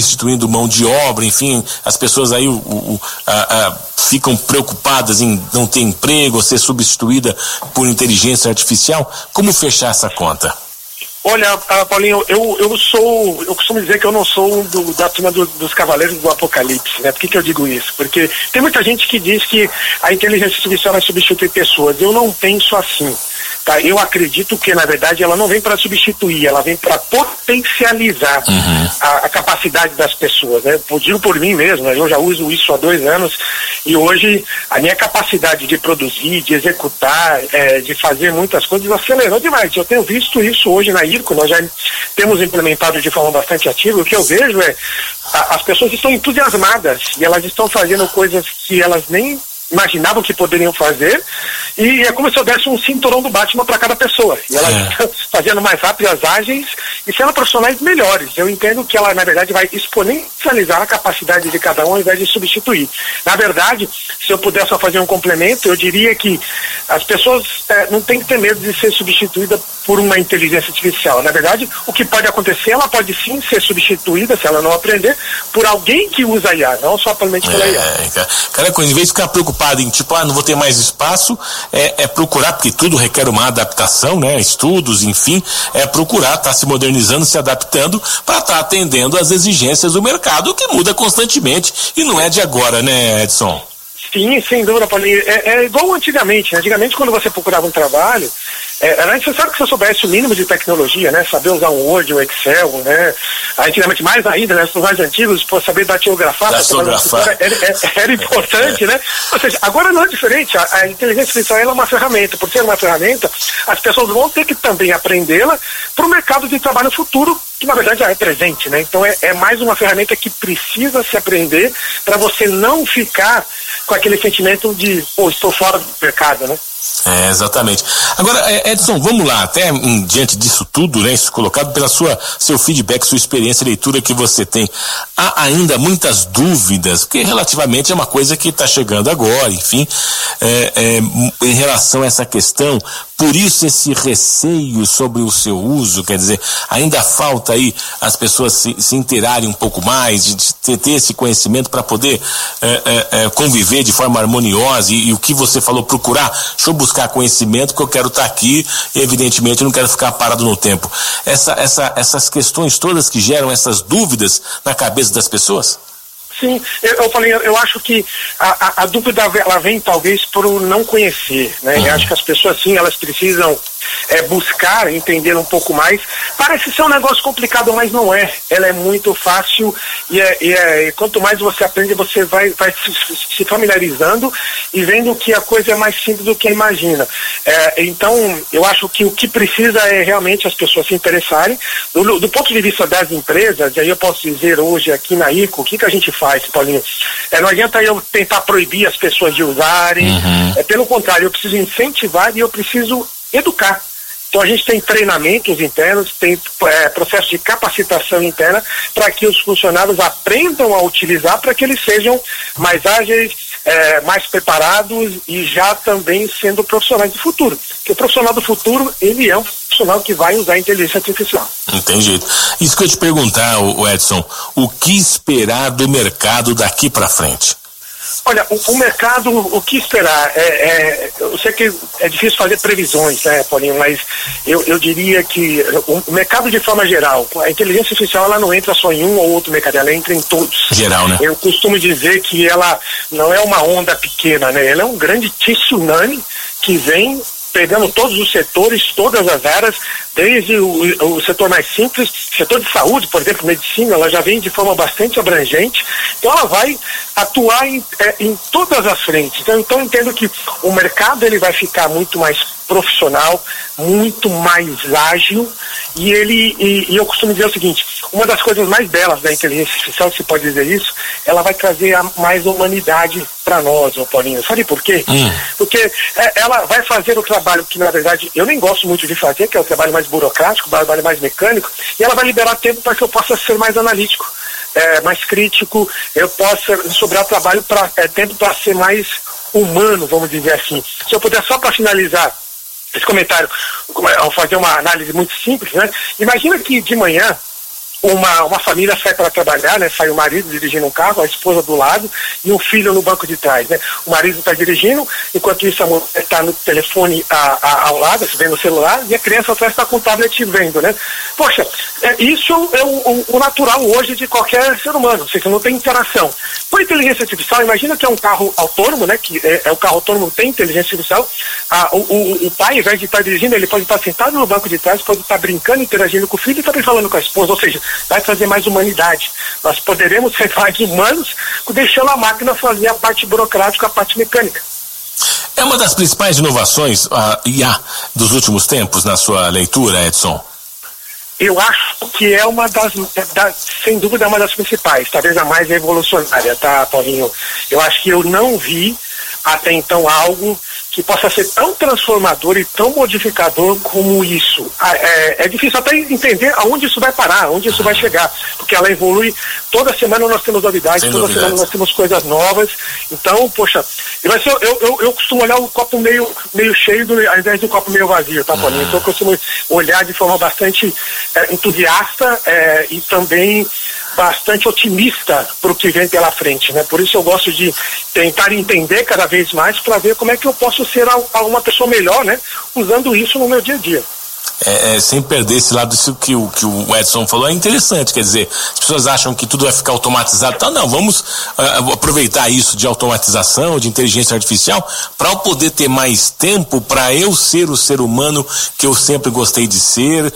substituindo mão de obra, enfim, as pessoas aí ficam preocupadas em não ter emprego ou ser substituída por inteligência artificial. Como fechar essa conta? Olha, Paulinho, eu costumo dizer que eu não sou da turma dos cavaleiros do apocalipse, né? Por que eu digo isso? Porque tem muita gente que diz que a inteligência artificial vai substituir pessoas. Eu não penso assim, tá? Eu acredito que, na verdade, ela não vem para substituir, ela vem para potencializar a capacidade das pessoas, né? Eu digo por mim mesmo, né? Eu já uso isso há 2 anos e hoje a minha capacidade de produzir, de executar, de fazer muitas coisas acelerou demais. Eu tenho visto isso hoje na IRCO, nós já temos implementado de forma bastante ativa. O que eu vejo é as pessoas estão entusiasmadas e elas estão fazendo coisas que elas nem imaginavam que poderiam fazer, e é como se eu desse um cinturão do Batman para cada pessoa, e elas estão fazendo mais rápidas, ágeis e sendo profissionais melhores. Eu entendo que ela, na verdade, vai exponencializar a capacidade de cada um ao invés de substituir. Na verdade, se eu pudesse só fazer um complemento, eu diria que as pessoas não têm que ter medo de ser substituída por uma inteligência artificial. Na verdade, o que pode acontecer, ela pode sim ser substituída, se ela não aprender, por alguém que usa a IA, não só somente pela IA. Cara, em vez de ficar preocupado em tipo, não vou ter mais espaço, procurar, porque tudo requer uma adaptação, né? Estudos, enfim, procurar estar se modernizando, se adaptando para estar atendendo às exigências do mercado, que muda constantemente e não é de agora, né, Edson? Sim, sem dúvida, Paulinho. É igual antigamente. Antigamente, quando você procurava um trabalho, era necessário que você soubesse o mínimo de tecnologia, né? Saber usar um Word, um Excel, né? Antigamente, mais ainda, né? Os mais antigos, saber datilografar. Era importante, né? Ou seja, agora não é diferente. A inteligência artificial é uma ferramenta. Por ser uma ferramenta, as pessoas vão ter que também aprendê-la para o mercado de trabalho futuro, que na verdade já é presente, né? Então é mais uma ferramenta que precisa se aprender para você não ficar com aquele sentimento de, estou fora do mercado, né? Exatamente. Agora, Edson, vamos lá, até diante disso tudo, né, isso colocado pela seu feedback, sua experiência, leitura que você tem, há ainda muitas dúvidas, porque relativamente é uma coisa que está chegando agora, enfim, em relação a essa questão, por isso esse receio sobre o seu uso, quer dizer, ainda falta aí as pessoas se inteirarem um pouco mais, de ter esse conhecimento para poder conviver de forma harmoniosa e o que você falou, procurar, deixa eu buscar conhecimento que eu quero estar aqui e evidentemente eu não quero ficar parado no tempo. Essas questões todas que geram essas dúvidas na cabeça das pessoas? Sim, eu acho que a dúvida ela vem talvez por não conhecer, né? Eu acho que as pessoas sim, elas precisam buscar entender um pouco mais. Parece ser um negócio complicado, mas não é. Ela é muito fácil e quanto mais você aprende, você vai se familiarizando e vendo que a coisa é mais simples do que imagina. Então, eu acho que o que precisa é realmente as pessoas se interessarem. Do ponto de vista das empresas, e aí eu posso dizer hoje aqui na IRCO, o que a gente faz, Paulinho? Não adianta eu tentar proibir as pessoas de usarem, pelo contrário, eu preciso incentivar e eu preciso educar. Então a gente tem treinamentos internos, tem processo de capacitação interna para que os funcionários aprendam a utilizar, para que eles sejam mais ágeis, mais preparados e já também sendo profissionais do futuro. Porque o profissional do futuro, ele é um profissional que vai usar a inteligência artificial. Entendi. Isso que eu ia te perguntar, Edson, o que esperar do mercado daqui para frente? Olha, o mercado, o que esperar? Eu sei que é difícil fazer previsões, né, Paulinho, mas eu diria que o mercado de forma geral, a inteligência artificial, ela não entra só em um ou outro mercado, ela entra em todos. Geral, né? Eu costumo dizer que ela não é uma onda pequena, né? Ela é um grande tsunami que vem pegando todos os setores, todas as áreas, desde o setor mais simples, setor de saúde, por exemplo, medicina, ela já vem de forma bastante abrangente, então ela vai atuar em todas as frentes. Então eu entendo que o mercado ele vai ficar muito mais profissional, muito mais ágil, e eu costumo dizer o seguinte, uma das coisas mais belas da inteligência artificial, se pode dizer isso, ela vai trazer mais humanidade para nós, Paulinho. Sabe por quê? Porque ela vai fazer o trabalho que, na verdade, eu nem gosto muito de fazer, que é o trabalho mais burocrático, o trabalho mais mecânico, e ela vai liberar tempo para que eu possa ser mais analítico, mais crítico, eu possa sobrar trabalho tempo para ser mais humano, vamos dizer assim. Se eu puder, só para finalizar esse comentário, ao fazer uma análise muito simples, né? Imagina que de manhã uma família sai para trabalhar, né? Sai o marido dirigindo um carro, a esposa do lado e um filho no banco de trás, né? O marido está dirigindo, enquanto isso a mulher está no telefone ao lado, vendo o celular, e a criança atrás está com o tablet vendo, né? Poxa, isso é o natural hoje de qualquer ser humano, ou seja, não tem interação. Com a inteligência artificial, imagina que é um carro autônomo, né? Que o carro autônomo tem inteligência artificial. O pai, ao invés de estar dirigindo, ele pode estar sentado no banco de trás, pode estar brincando, interagindo com o filho e também falando com a esposa, ou seja, vai trazer mais humanidade. Nós poderemos ser mais humanos deixando a máquina fazer a parte burocrática, a parte mecânica. É uma das principais inovações IA dos últimos tempos na sua leitura, Edson? Eu acho que é sem dúvida, uma das principais, talvez a mais revolucionária, tá, Paulinho? Eu acho que eu não vi até então algo que possa ser tão transformador e tão modificador como isso. É difícil até entender aonde isso vai parar, aonde isso vai chegar, porque ela evolui, toda semana nós temos novidades, semana nós temos coisas novas. Então, poxa, eu costumo olhar o copo meio cheio ao invés do copo meio vazio, tá, Paulinho? Então eu costumo olhar de forma bastante entusiasta e também bastante otimista para o que vem pela frente, né? Por isso eu gosto de tentar entender cada vez mais para ver como é que eu posso ser uma pessoa melhor, né? Usando isso no meu dia a dia. Sem perder esse lado, isso que o Edson falou é interessante, quer dizer, as pessoas acham que tudo vai ficar automatizado, tá? Não, vamos aproveitar isso de automatização, de inteligência artificial, para eu poder ter mais tempo para eu ser o ser humano que eu sempre gostei de ser,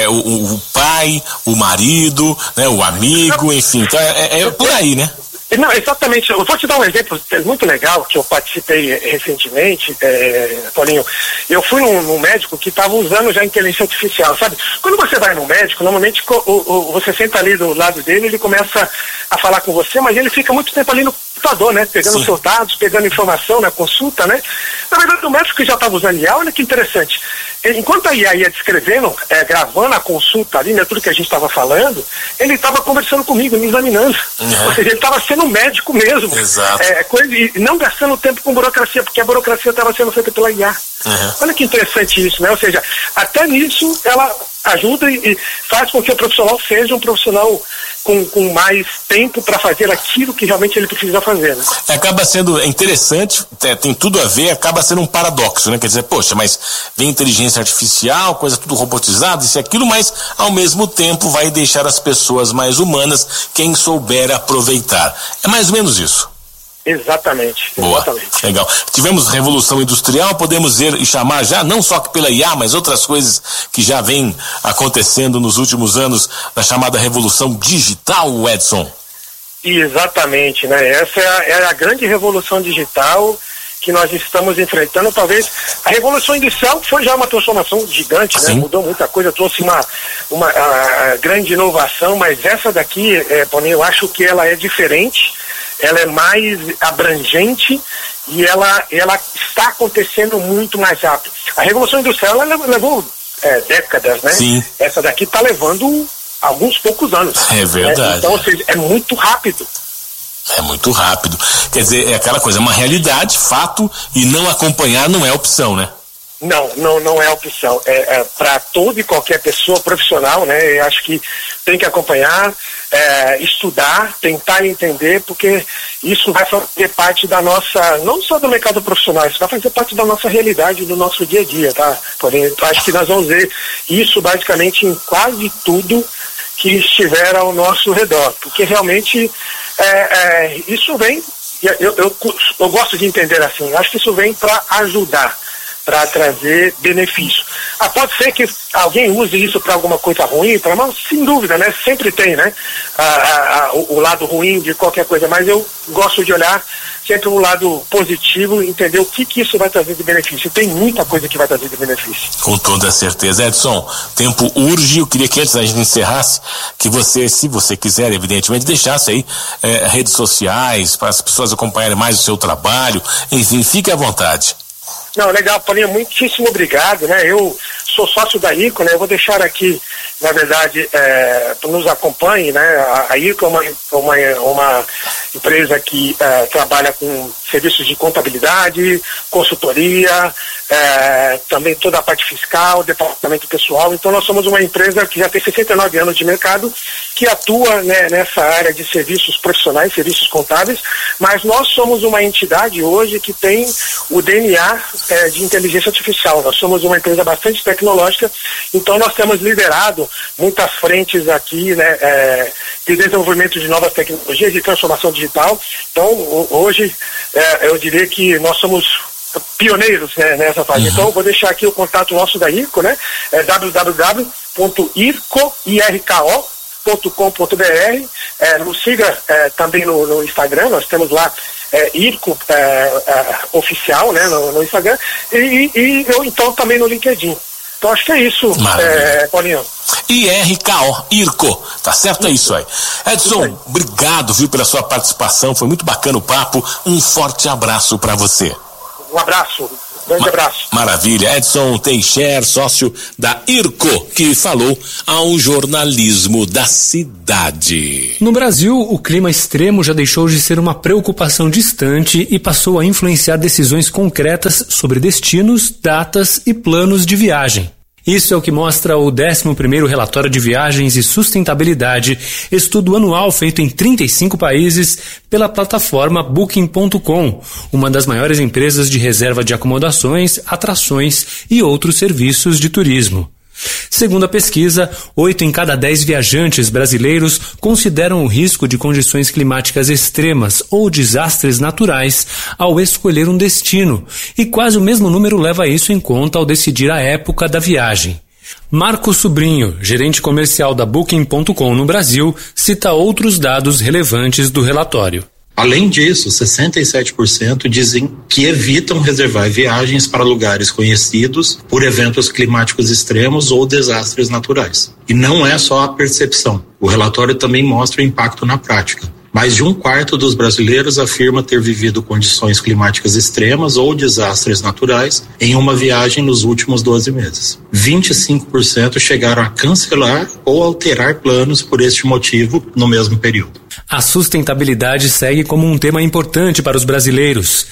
o pai, o marido, né, o amigo, enfim, então é por aí, né? Não, exatamente. Eu vou te dar um exemplo muito legal que eu participei recentemente, Paulinho. Eu fui num médico que estava usando já inteligência artificial, sabe? Quando você vai no médico, normalmente você senta ali do lado dele, ele começa a falar com você, mas ele fica muito tempo ali no computador, né? Pegando os seus dados, pegando informação na consulta, né? Na verdade, o médico que já estava usando IA, olha que interessante. Enquanto a IA ia descrevendo, gravando a consulta ali, né, tudo que a gente estava falando, ele estava conversando comigo, me examinando. Ou seja, ele estava sendo um médico mesmo. Exato. E não gastando tempo com burocracia, porque a burocracia estava sendo feita pela IA. Olha que interessante isso, né? Ou seja, até nisso ela ajuda e faz com que o profissional seja um profissional com mais tempo para fazer aquilo que realmente ele precisa fazer, né? Acaba sendo interessante, tem tudo a ver, acaba sendo um paradoxo, né? Quer dizer, poxa, mas vem inteligência artificial, coisa tudo robotizada, isso e aquilo, mas ao mesmo tempo vai deixar as pessoas mais humanas, quem souber aproveitar. É mais ou menos isso. Exatamente. Boa, legal. Tivemos revolução industrial, podemos ver e chamar já, não só pela IA, mas outras coisas que já vêm acontecendo nos últimos anos, da chamada revolução digital, Edson. Exatamente, né? Essa é a grande revolução digital que nós estamos enfrentando. Talvez a revolução industrial foi já uma transformação gigante, né? Mudou muita coisa, trouxe uma grande inovação, mas essa daqui, Paulinho, eu acho que ela é diferente. Ela é mais abrangente e ela está acontecendo muito mais rápido. A Revolução Industrial ela levou décadas, né? Sim. Essa daqui está levando alguns poucos anos. É verdade. Então, ou seja, é muito rápido. É muito rápido. Quer dizer, é aquela coisa, é uma realidade, fato, e não acompanhar não é opção, né? Não é opção. É para toda e qualquer pessoa profissional, né? Eu acho que tem que acompanhar, estudar, tentar entender, porque isso vai fazer parte da nossa, não só do mercado profissional, isso vai fazer parte da nossa realidade, do nosso dia a dia, tá? Porém, acho que nós vamos ver isso basicamente em quase tudo que estiver ao nosso redor, porque realmente isso vem, eu gosto de entender assim, acho que isso vem para ajudar, para trazer benefício. Pode ser que alguém use isso para alguma coisa ruim, mas sem dúvida, né? Sempre tem, né? O lado ruim de qualquer coisa, mas eu gosto de olhar sempre o lado positivo, entender o que isso vai trazer de benefício. Tem muita coisa que vai trazer de benefício. Com toda certeza. Edson, tempo urge, eu queria que antes da gente encerrasse, que você, se você quiser, evidentemente, deixasse aí redes sociais, para as pessoas acompanharem mais o seu trabalho, enfim, fique à vontade. Não, legal, Paulinho, muitíssimo obrigado, né? Eu sou sócio da ICO, né? Eu vou deixar aqui, na verdade, nos acompanhe, né? A ICO é uma empresa que trabalha com serviços de contabilidade, consultoria, também toda a parte fiscal, departamento pessoal. Então nós somos uma empresa que já tem 69 anos de mercado, que atua, né, nessa área de serviços profissionais, serviços contábeis, mas nós somos uma entidade hoje que tem o DNA de inteligência artificial. Nós somos uma empresa bastante tecnológica, então nós temos liderado muitas frentes aqui, né, de desenvolvimento de novas tecnologias, de transformação digital. Então hoje eu diria que nós somos pioneiros, né, nessa fase. Então eu vou deixar aqui o contato nosso da IRCO, né, www.irco.com.br. Nos siga também no Instagram, nós temos lá IRCO oficial, né, no Instagram, e eu então também no LinkedIn. Então acho que é isso, Paulinho. IRCO, tá certo? É isso aí. Edson, obrigado, viu, pela sua participação, foi muito bacana o papo, um forte abraço para você. Um abraço, grande abraço. Maravilha, Edson Teixeira, sócio da IRCO, que falou ao jornalismo da cidade. No Brasil, o clima extremo já deixou de ser uma preocupação distante e passou a influenciar decisões concretas sobre destinos, datas e planos de viagem. Isso é o que mostra o 11º Relatório de Viagens e Sustentabilidade, estudo anual feito em 35 países pela plataforma Booking.com, uma das maiores empresas de reserva de acomodações, atrações e outros serviços de turismo. Segundo a pesquisa, 8 em cada 10 viajantes brasileiros consideram o risco de condições climáticas extremas ou desastres naturais ao escolher um destino, e quase o mesmo número leva isso em conta ao decidir a época da viagem. Marco Sobrinho, gerente comercial da Booking.com no Brasil, cita outros dados relevantes do relatório. Além disso, 67% dizem que evitam reservar viagens para lugares conhecidos por eventos climáticos extremos ou desastres naturais. E não é só a percepção. O relatório também mostra o impacto na prática. Mais de 1/4 dos brasileiros afirma ter vivido condições climáticas extremas ou desastres naturais em uma viagem nos últimos 12 meses. 25% chegaram a cancelar ou alterar planos por este motivo no mesmo período. A sustentabilidade segue como um tema importante para os brasileiros.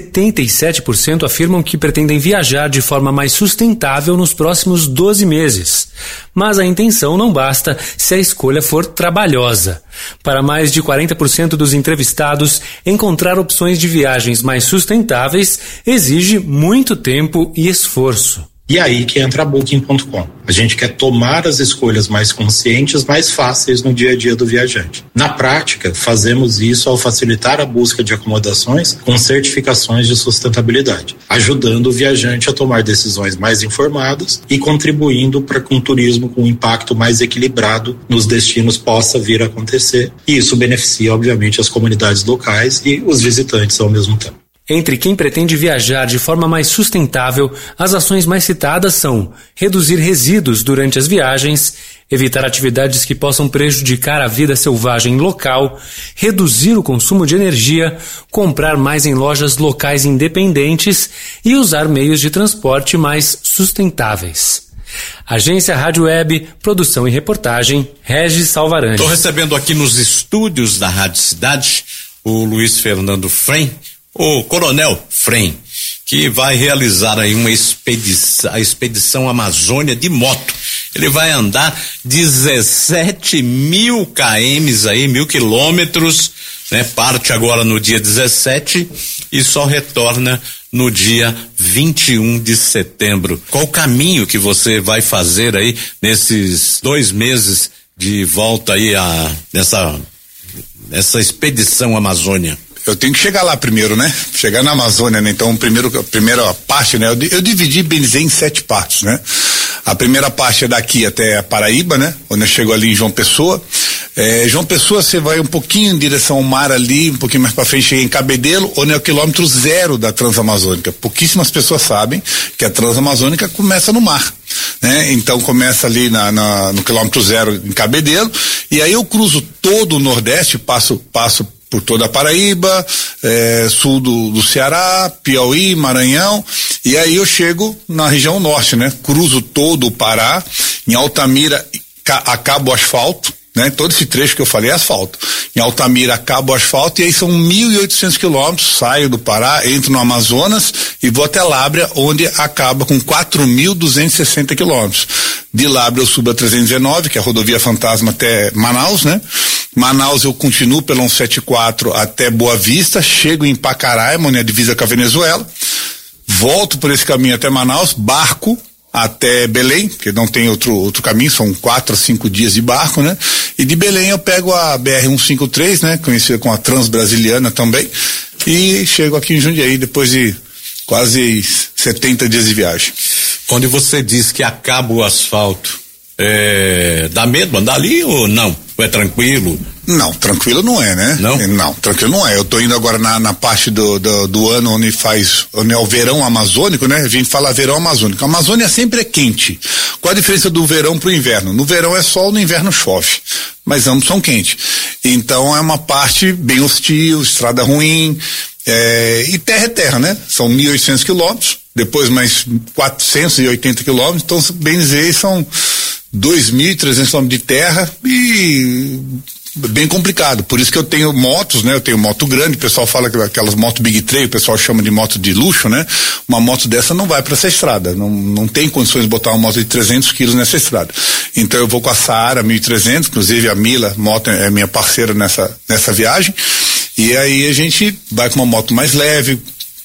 77% afirmam que pretendem viajar de forma mais sustentável nos próximos 12 meses. Mas a intenção não basta se a escolha for trabalhosa. Para mais de 40% dos entrevistados, encontrar opções de viagens mais sustentáveis exige muito tempo e esforço. E aí que entra a Booking.com. A gente quer tomar as escolhas mais conscientes, mais fáceis no dia a dia do viajante. Na prática, fazemos isso ao facilitar a busca de acomodações com certificações de sustentabilidade, ajudando o viajante a tomar decisões mais informadas e contribuindo para que um turismo com um impacto mais equilibrado nos destinos possa vir a acontecer. E isso beneficia, obviamente, as comunidades locais e os visitantes ao mesmo tempo. Entre quem pretende viajar de forma mais sustentável, as ações mais citadas são reduzir resíduos durante as viagens, evitar atividades que possam prejudicar a vida selvagem local, reduzir o consumo de energia, comprar mais em lojas locais independentes e usar meios de transporte mais sustentáveis. Agência Rádio Web, produção e reportagem, Regis Salvarani. Estou recebendo aqui nos estúdios da Rádio Cidade o Luiz Fernando Frem, o Coronel Frem, que vai realizar aí uma expedição, a expedição Amazônia de moto. Ele vai andar 17.000 km aí, 1.000 quilômetros, né? Parte agora no dia 17 e só retorna no dia 21 de setembro. Qual o caminho que você vai fazer aí nesses 2 meses de volta aí nessa expedição Amazônia? Eu tenho que chegar lá primeiro, né? Chegar na Amazônia, né? Então, a primeira parte, né? Eu dividi Benizé em 7 partes, né? A primeira parte é daqui até Paraíba, né? Onde eu chego ali em João Pessoa. João Pessoa, você vai um pouquinho em direção ao mar ali, um pouquinho mais pra frente, chega em Cabedelo, onde é o quilômetro 0 da Transamazônica. Pouquíssimas pessoas sabem que a Transamazônica começa no mar, né? Então começa ali no quilômetro 0 em Cabedelo, e aí eu cruzo todo o Nordeste, passo por toda a Paraíba, sul do Ceará, Piauí, Maranhão, e aí eu chego na região norte, né? Cruzo todo o Pará, em Altamira acabo o asfalto, né? Todo esse trecho que eu falei é asfalto. Em Altamira acaba o asfalto e aí são 1.800 quilômetros, saio do Pará, entro no Amazonas e vou até Lábrea, onde acaba com 4.260 quilômetros. De Lábrea eu subo a 319, que é a rodovia fantasma até Manaus, né? Manaus eu continuo pela 174 até Boa Vista, chego em Pacaraima, onde é a divisa com a Venezuela, volto por esse caminho até Manaus, barco até Belém, porque não tem outro caminho, são 4 a 5 dias de barco, né? E de Belém eu pego a BR-153, né? Conhecida como a Transbrasiliana também, e chego aqui em Jundiaí depois de quase 70 dias de viagem. Quando você diz que acaba o asfalto, dá medo andar ali ou não? Ou é tranquilo? Não, tranquilo não é, né? Não, tranquilo não é. Eu tô indo agora na parte do ano onde é o verão amazônico, né? A gente fala verão amazônico. A Amazônia sempre é quente. Qual a diferença do verão pro inverno? No verão é sol, no inverno chove. Mas ambos são quentes. Então é uma parte bem hostil, estrada ruim, e terra é terra, né? São 1.800 quilômetros, depois mais 480 quilômetros, então bem dizer, são 2.300 quilômetros de terra e bem complicado. Por isso que eu tenho motos, né? Eu tenho moto grande, o pessoal fala que aquelas motos Big Trail, o pessoal chama de moto de luxo, né? Uma moto dessa não vai para essa estrada, não tem condições de botar uma moto de 300 quilos nessa estrada. Então eu vou com a Saara 1.300, inclusive a Mila, moto é minha parceira nessa viagem, e aí a gente vai com uma moto mais leve,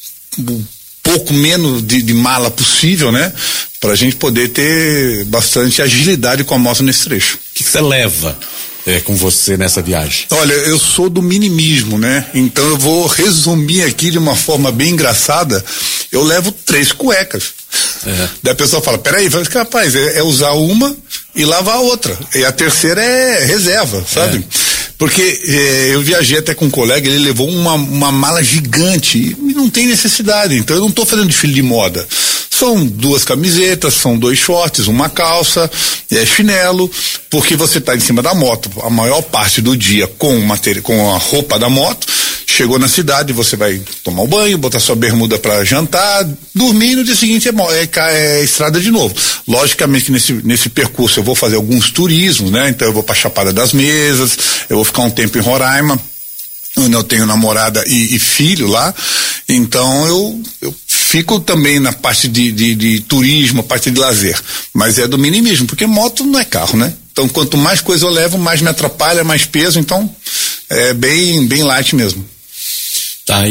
pouco menos de mala possível, né? Pra gente poder ter bastante agilidade com a moto nesse trecho. O que você leva com você nessa viagem? Olha, eu sou do minimismo, né? Então eu vou resumir aqui de uma forma bem engraçada. Eu levo 3 cuecas. Daí a pessoa fala, peraí, rapaz, é usar uma e lavar a outra. E a terceira é reserva, sabe? Porque eu viajei até com um colega, ele levou uma mala gigante e não tem necessidade. Então eu não estou fazendo desfile de moda. São 2 camisetas, são 2 shorts, uma calça, chinelo, porque você está em cima da moto a maior parte do dia com a roupa da moto. Chegou na cidade, você vai tomar um banho, botar sua bermuda para jantar, dormir e no dia seguinte é estrada de novo. Logicamente que nesse percurso eu vou fazer alguns turismos, né? Então eu vou para Chapada das Mesas, eu vou ficar um tempo em Roraima, onde eu tenho namorada e filho lá. Então eu fico também na parte de turismo, a parte de lazer. Mas é do minimismo, porque moto não é carro, né? Então quanto mais coisa eu levo, mais me atrapalha, mais peso, então é bem light mesmo. Tá,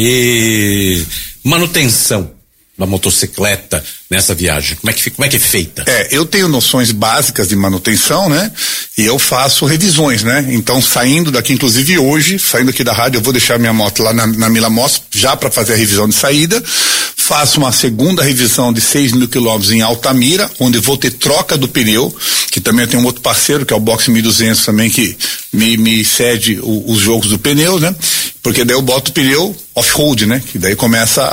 e manutenção da motocicleta nessa viagem, como é que é feita? Eu tenho noções básicas de manutenção, né? E eu faço revisões, né? Então saindo daqui, inclusive hoje, saindo aqui da rádio, eu vou deixar minha moto lá na Mila Motos, já para fazer a revisão de saída. Faço uma segunda revisão de 6.000 quilômetros em Altamira, onde vou ter troca do pneu, que também eu tenho um outro parceiro, que é o Box 1200 também, que me cede os jogos do pneu, né? Porque daí eu boto o pneu off-road, né? Que daí começa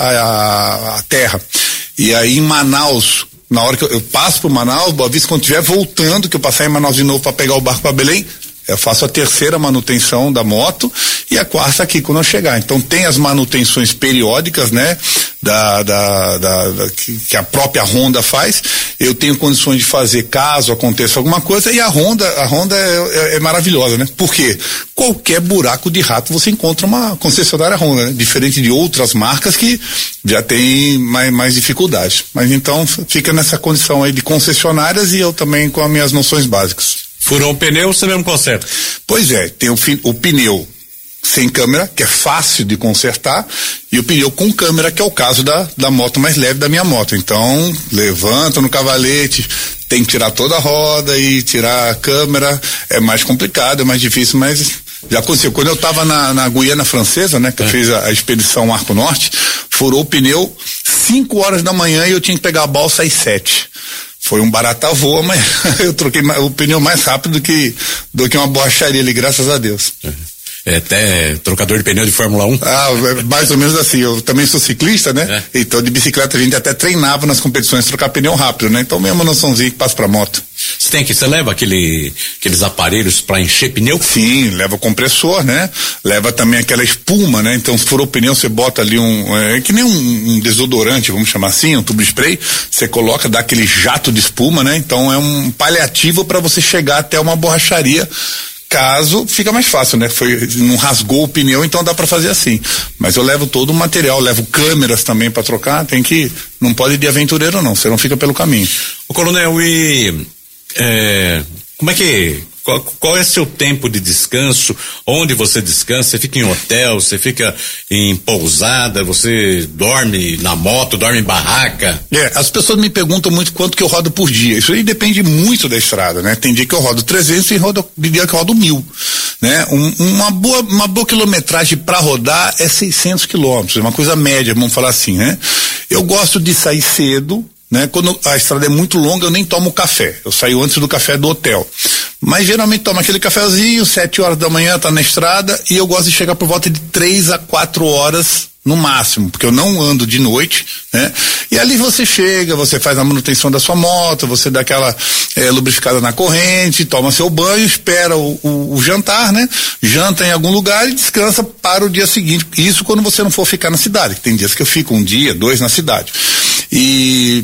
a terra. E aí em Manaus, na hora que eu passo por Manaus, Boa Vista, quando estiver voltando, que eu passar em Manaus de novo para pegar o barco para Belém, eu faço a terceira manutenção da moto e a quarta aqui quando eu chegar. Então tem as manutenções periódicas, né? Que a própria Honda faz. Eu tenho condições de fazer caso aconteça alguma coisa, e a Honda é maravilhosa, né? Porque qualquer buraco de rato você encontra uma concessionária Honda, né? Diferente de outras marcas que já tem mais dificuldades. Mas então fica nessa condição aí de concessionárias, e eu também com as minhas noções básicas. Furou um pneu, você mesmo conserta? Pois é, tem o pneu sem câmera, que é fácil de consertar, e o pneu com câmera, que é o caso da moto mais leve da minha moto. Então, levanta no cavalete, tem que tirar toda a roda e tirar a câmera, é mais complicado, é mais difícil, mas já aconteceu. Quando eu estava na Guiana Francesa, né, que eu fiz a expedição Arco Norte, furou o pneu 5 horas da manhã e eu tinha que pegar a balsa às 7. Foi um barata voa, mas eu troquei o pneu mais rápido do que uma borracharia ali, graças a Deus. Até trocador de pneu de Fórmula 1? Mais ou menos assim. Eu também sou ciclista, né? Então de bicicleta a gente até treinava nas competições trocar pneu rápido, né? Então mesmo noçãozinha que passa pra moto. Você leva aqueles aparelhos para encher pneu? Sim, leva compressor, né? Leva também aquela espuma, né? Então se furou o pneu, você bota ali que nem um desodorante, vamos chamar assim, um tubo de spray, você coloca, dá aquele jato de espuma, né? Então é um paliativo para você chegar até uma borracharia Caso fica mais fácil, né? Não rasgou o pneu, então dá para fazer assim. Mas eu levo todo o material, levo câmeras também para trocar, não pode ir de aventureiro não, você não fica pelo caminho. Ô coronel, como é que, qual é seu tempo de descanso? Onde você descansa? Você fica em hotel, você fica em pousada, você dorme na moto, dorme em barraca? As pessoas me perguntam muito quanto que eu rodo por dia. Isso aí depende muito da estrada, né? Tem dia que eu rodo 300 e tem dia que eu rodo 1.000, né? Uma boa quilometragem para rodar é 600 quilômetros, é uma coisa média, vamos falar assim, né? Eu gosto de sair cedo, né? Quando a estrada é muito longa, eu nem tomo café. Eu saio antes do café do hotel. Mas geralmente tomo aquele cafezinho, 7 horas da manhã, tá na estrada, e eu gosto de chegar por volta de 3 a 4 horas no máximo, porque eu não ando de noite, né? E ali você chega, você faz a manutenção da sua moto, você dá aquela lubrificada na corrente, toma seu banho, espera o jantar, né? Janta em algum lugar e descansa para o dia seguinte. Isso quando você não for ficar na cidade, que tem dias que eu fico 1 dia, 2 na cidade. E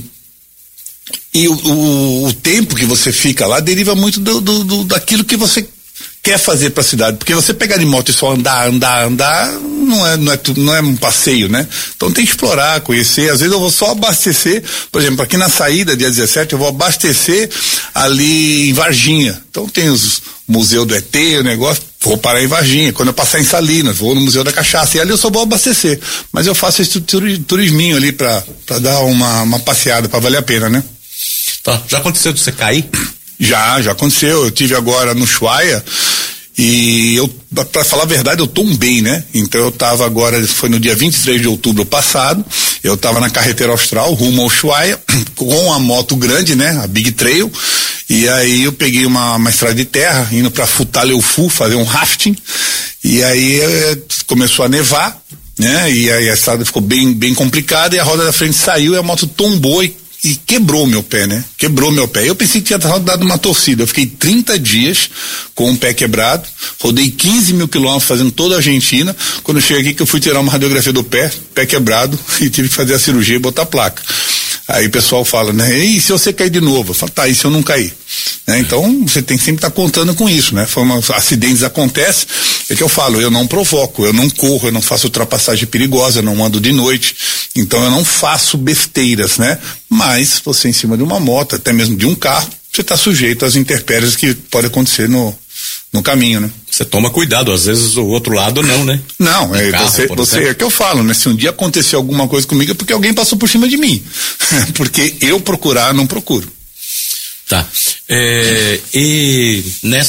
o tempo que você fica lá deriva muito daquilo que você quer fazer para a cidade, porque você pegar de moto e só andar, não é um passeio, né? Então tem que explorar, conhecer. Às vezes eu vou só abastecer, por exemplo, aqui na saída, dia 17, eu vou abastecer ali em Varginha. Então tem os museu do ET, o negócio, vou parar em Varginha. Quando eu passar em Salinas, vou no Museu da Cachaça, e ali eu só vou abastecer. Mas eu faço esse turisminho ali para dar uma passeada, para valer a pena, né? Tá. Já aconteceu de você cair? Já aconteceu. Eu tive agora no Ushuaia e pra falar a verdade, eu tombei, né? Então eu tava agora, foi no dia 23 de outubro passado, eu tava na carretera austral, rumo ao Ushuaia, com a moto grande, né? A Big Trail, e aí eu peguei uma estrada de terra, indo pra Futaleufu, fazer um rafting, e aí começou a nevar, né? E aí a estrada ficou bem complicada, e a roda da frente saiu e a moto tombou e quebrou meu pé, né? Quebrou meu pé. Eu pensei que tinha dado uma torcida. Eu fiquei 30 dias com o pé quebrado, rodei 15 mil quilômetros fazendo toda a Argentina. Quando eu cheguei aqui, que eu fui tirar uma radiografia do pé quebrado, e tive que fazer a cirurgia e botar a placa. Aí o pessoal fala, né? E se você cair de novo? Eu falo, tá, e se eu não cair? Né? Então, você tem que sempre estar contando com isso, né? Acidentes acontecem, é que eu falo, eu não provoco, eu não corro, eu não faço ultrapassagem perigosa, eu não ando de noite, então eu não faço besteiras, né? Mas, você em cima de uma moto, até mesmo de um carro, você está sujeito às intempéries que podem acontecer no caminho, né? Você toma cuidado, às vezes o outro lado não, né? Não, é que eu falo, né? Se um dia acontecer alguma coisa comigo é porque alguém passou por cima de mim. Porque eu procurar, não procuro. Tá. E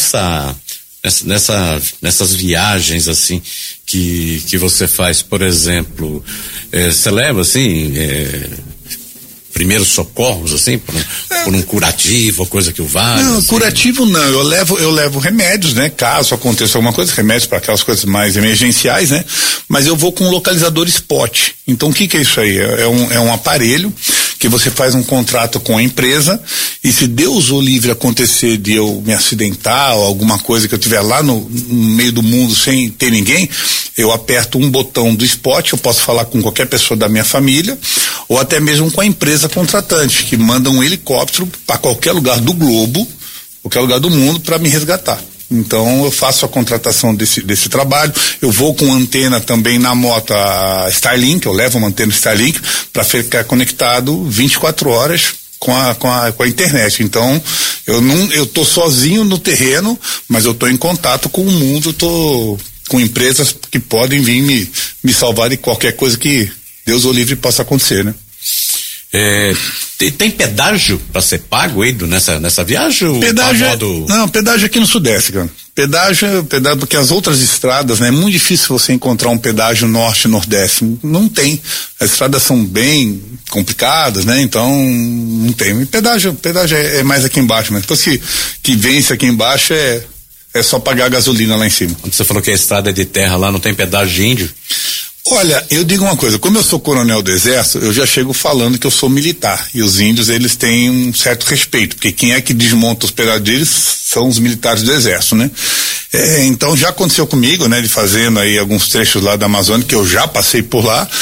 nessas viagens assim que você faz, por exemplo, você leva assim primeiros socorros, assim, por um curativo, ou coisa que o valha? Não, assim. Curativo não, eu levo remédios, né? Caso aconteça alguma coisa, remédios para aquelas coisas mais emergenciais, né? Mas eu vou com um localizador spot. Então o que é isso aí? É um aparelho que você faz um contrato com a empresa, e se Deus o livre acontecer de eu me acidentar ou alguma coisa que eu tiver lá no meio do mundo sem ter ninguém, eu aperto um botão do spot, eu posso falar com qualquer pessoa da minha família, ou até mesmo com a empresa contratante, que manda um helicóptero para qualquer lugar do globo, qualquer lugar do mundo, para me resgatar. Então eu faço a contratação desse trabalho, eu vou com antena também na moto, a Starlink, eu levo uma antena Starlink para ficar conectado 24 horas com a internet. Então eu tô sozinho no terreno, mas eu tô em contato com o mundo, eu tô com empresas que podem vir me salvar de qualquer coisa que Deus o livre possa acontecer, né? Tem pedágio para ser pago aí nessa viagem? Pedágio aqui no Sudeste, cara. Pedágio, porque as outras estradas, né? É muito difícil você encontrar um pedágio norte e nordeste. Não tem. As estradas são bem complicadas, né? Então, não tem. Pedágio é mais aqui embaixo, mas depois que vence aqui embaixo é só pagar a gasolina lá em cima. Quando você falou que a estrada é de terra lá, não tem pedágio de índio? Olha, eu digo uma coisa, como eu sou coronel do Exército, eu já chego falando que eu sou militar, e os índios, eles têm um certo respeito, porque quem é que desmonta os pedágios são os militares do Exército, né? Então já aconteceu comigo, né, de fazendo aí alguns trechos lá da Amazônia, que eu já passei por lá,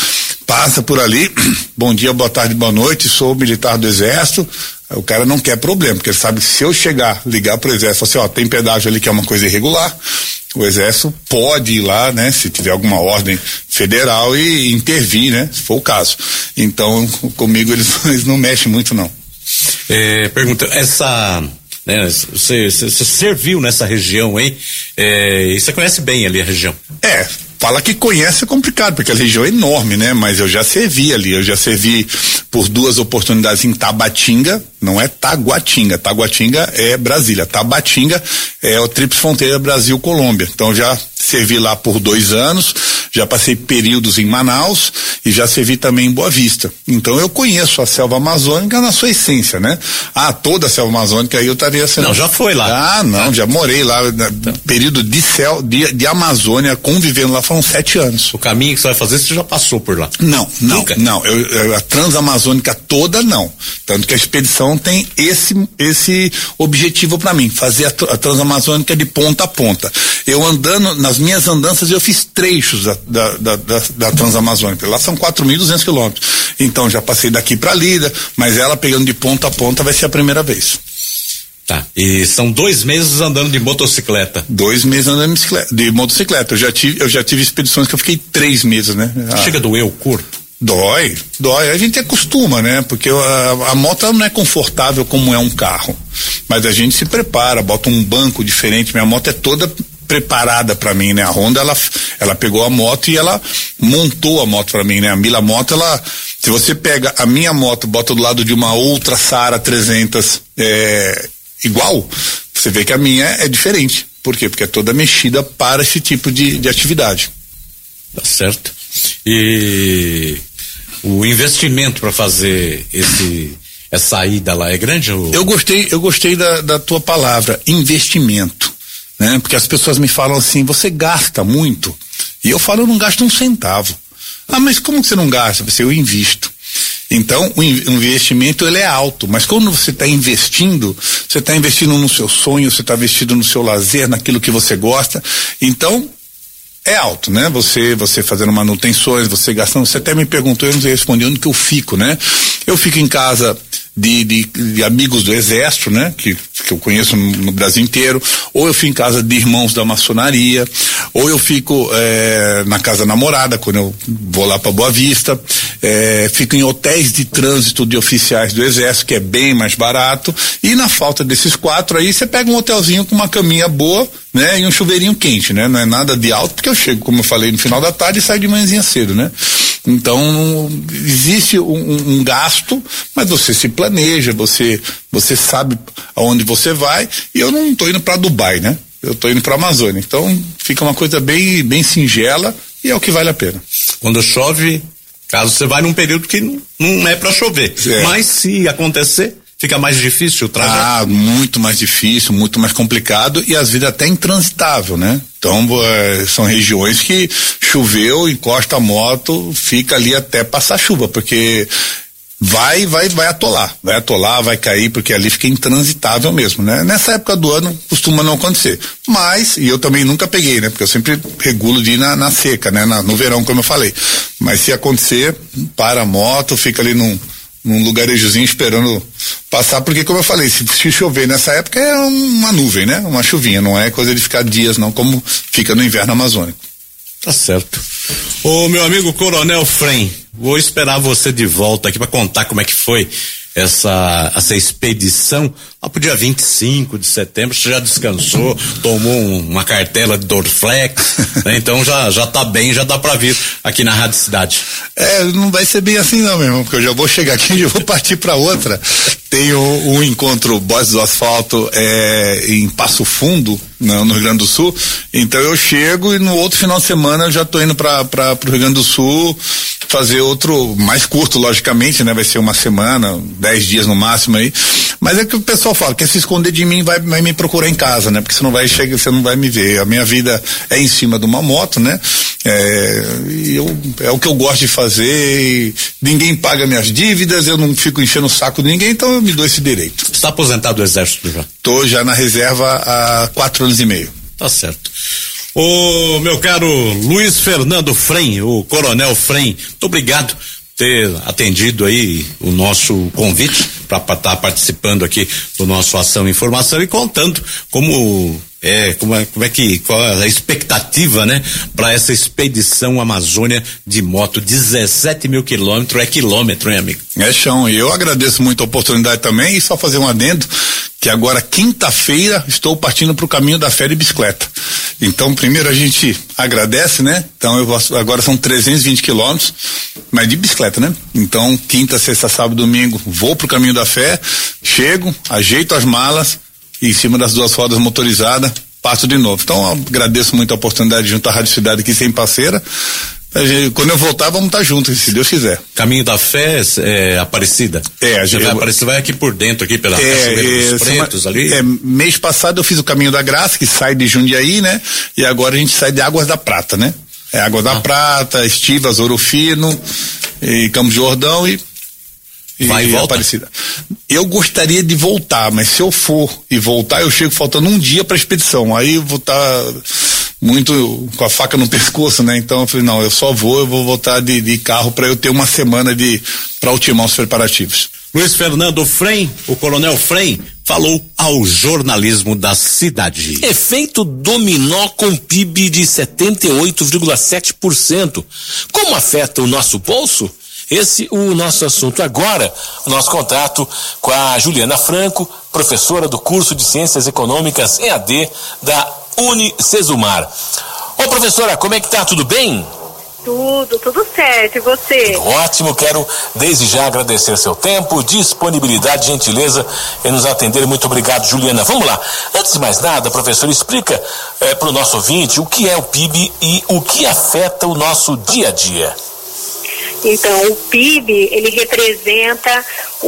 passa por ali, bom dia, boa tarde, boa noite, sou militar do Exército. O cara não quer problema, porque ele sabe que se eu chegar, ligar pro Exército, assim, ó, tem pedágio ali que é uma coisa irregular, o Exército pode ir lá, né, se tiver alguma ordem federal e intervir, né, se for o caso. Então, comigo eles não mexem muito, não. Pergunta, né, você serviu nessa região, hein? E você conhece bem ali a região? Fala que conhece é complicado, porque a região é enorme, né? Mas eu já servi ali, eu já servi por 2 oportunidades em Tabatinga, não é Taguatinga, Taguatinga é Brasília, Tabatinga é o Tríplice Fronteira Brasil-Colômbia. Então já servi lá por 2 anos, já passei períodos em Manaus e já servi também em Boa Vista. Então eu conheço a selva amazônica na sua essência, né? Toda a selva amazônica aí eu estaria sendo... Não, já foi lá. Já morei lá, período de Amazônia, convivendo lá foram 7 anos. O caminho que você vai fazer, você já passou por lá? Não. A Transamazônica toda não. Tanto que a expedição tem esse objetivo para mim, fazer a Transamazônica de ponta a ponta. Eu andando, nas minhas andanças, eu fiz trechos da Transamazônica. Lá são 4.200 quilômetros. Então já passei daqui para Lida, mas ela pegando de ponta a ponta vai ser a primeira vez. Tá, e são 2 meses andando de motocicleta. 2 meses andando de motocicleta. Eu já tive expedições que eu fiquei 3 meses, né? Chega a doer o corpo? Dói. A gente acostuma, né? Porque a moto não é confortável como é um carro. Mas a gente se prepara, bota um banco diferente. Minha moto é toda preparada para mim, né? A Honda, ela pegou a moto e ela montou a moto para mim, né? A Mila Moto, se você pega a minha moto, bota do lado de uma outra Sara 300, igual, você vê que a minha é diferente. Por quê? Porque é toda mexida para esse tipo de atividade. Tá certo. E o investimento para fazer essa ida lá é grande? Eu gostei da tua palavra, investimento, né? Porque as pessoas me falam assim, você gasta muito? E eu falo, eu não gasto um centavo. Mas como que você não gasta? Eu invisto. Então, o investimento ele é alto, mas quando você está investindo no seu sonho, você está investindo no seu lazer, naquilo que você gosta, então é alto, né? Você fazendo manutenções, você gastando, você até me perguntou, eu não sei responder onde que eu fico, né? Eu fico em casa de amigos do Exército, né? Que eu conheço no Brasil inteiro, ou eu fico em casa de irmãos da maçonaria, ou eu fico na casa da namorada, quando eu vou lá para Boa Vista, fico em hotéis de trânsito de oficiais do Exército, que é bem mais barato, e na falta desses 4 aí, você pega um hotelzinho com uma caminha boa, né? E um chuveirinho quente, né? Não é nada de alto, porque eu chego, como eu falei, no final da tarde e saio de manhãzinha cedo, né? Então, existe um gasto, mas você se planeja, você sabe aonde você vai, e eu não estou indo para Dubai, né? Eu estou indo para a Amazônia. Então, fica uma coisa bem, bem singela e é o que vale a pena. Quando chove, caso você vai num período que não é para chover, mas se acontecer, fica mais difícil o trajeto? Muito mais difícil, muito mais complicado e às vezes até intransitável, né? Então, são regiões que choveu, encosta a moto, fica ali até passar chuva, porque vai atolar, vai cair, porque ali fica intransitável mesmo, né? Nessa época do ano costuma não acontecer, mas, e eu também nunca peguei, né? Porque eu sempre regulo de ir na seca, né? No verão, como eu falei, mas se acontecer, para a moto, fica ali num lugarejozinho esperando passar, porque como eu falei, se chover nessa época é uma nuvem, né? Uma chuvinha, não é coisa de ficar dias não, como fica no inverno amazônico. Tá certo. Ô meu amigo Coronel Frem, vou esperar você de volta aqui para contar como é que foi essa expedição lá pro dia 25 de setembro. Você já descansou, tomou uma cartela de Dorflex, né? Então já tá bem, já dá pra vir aqui na Rádio Cidade. Não vai ser bem assim não, meu irmão, porque eu já vou chegar aqui e já vou partir pra outra. Tem um encontro Bosses do Asfalto em Passo Fundo, no Rio Grande do Sul. Então eu chego e no outro final de semana eu já tô indo pro Rio Grande do Sul fazer outro, mais curto, logicamente, né? Vai ser uma semana, 10 dias no máximo aí. Mas é que o pessoal fala, quer se esconder de mim, vai me procurar em casa, né? Porque você não vai me ver. A minha vida é em cima de uma moto, né? É o que eu gosto de fazer, ninguém paga minhas dívidas, eu não fico enchendo o saco de ninguém, então eu me dou esse direito. Você está aposentado do Exército já? Tô já na reserva há 4 anos e meio. Tá certo. Ô, meu caro Luiz Fernando Frem, o Coronel Frem, muito obrigado por ter atendido aí o nosso convite para estar participando aqui do nosso Ação e Informação e contando qual é a expectativa, né, para essa expedição Amazônia de moto. 17 mil quilômetros, é quilômetro, hein, amigo? É chão, e eu agradeço muito a oportunidade também, e só fazer um adendo, que agora, quinta-feira, estou partindo para o caminho da fé de bicicleta. Então, primeiro a gente agradece, né? Então, agora são 320 quilômetros, mas de bicicleta, né? Então, quinta, sexta, sábado, domingo, vou pro caminho da fé, chego, ajeito as malas, e em cima das 2 rodas motorizadas, passo de novo. Então, eu agradeço muito a oportunidade de juntar a Rádio Cidade aqui sem parceira. Quando eu voltar, vamos estar juntos, se Deus quiser. Caminho da Fé é Aparecida? Vai aqui por dentro, aqui pela Cachoeira dos Pretos ali? Mês passado eu fiz o Caminho da Graça, que sai de Jundiaí, né? E agora a gente sai de Águas da Prata, né? Águas da Prata, Estivas, Ouro Fino, e Campos de Jordão e vai e volta? Aparecida. Eu gostaria de voltar, mas se eu for e voltar, eu chego faltando um dia para a expedição. Aí eu vou estar muito com a faca no pescoço, né? Então eu falei, não, eu vou voltar de carro para eu ter uma semana para ultimar os preparativos. Luiz Fernando Frem, o Coronel Frem, falou ao jornalismo da cidade. Efeito dominó com PIB de 78,7%. Como afeta o nosso bolso? Esse o nosso assunto agora, o nosso contato com a Juliana Franco, professora do curso de Ciências Econômicas EAD da Unicesumar. Ô professora, como é que tá? Tudo bem? Tudo certo, e você? Tudo ótimo, quero desde já agradecer seu tempo, disponibilidade, gentileza em nos atender. Muito obrigado, Juliana. Vamos lá, antes de mais nada, professor, explica para o nosso ouvinte o que é o PIB e o que afeta o nosso dia a dia. Então, o PIB, ele representa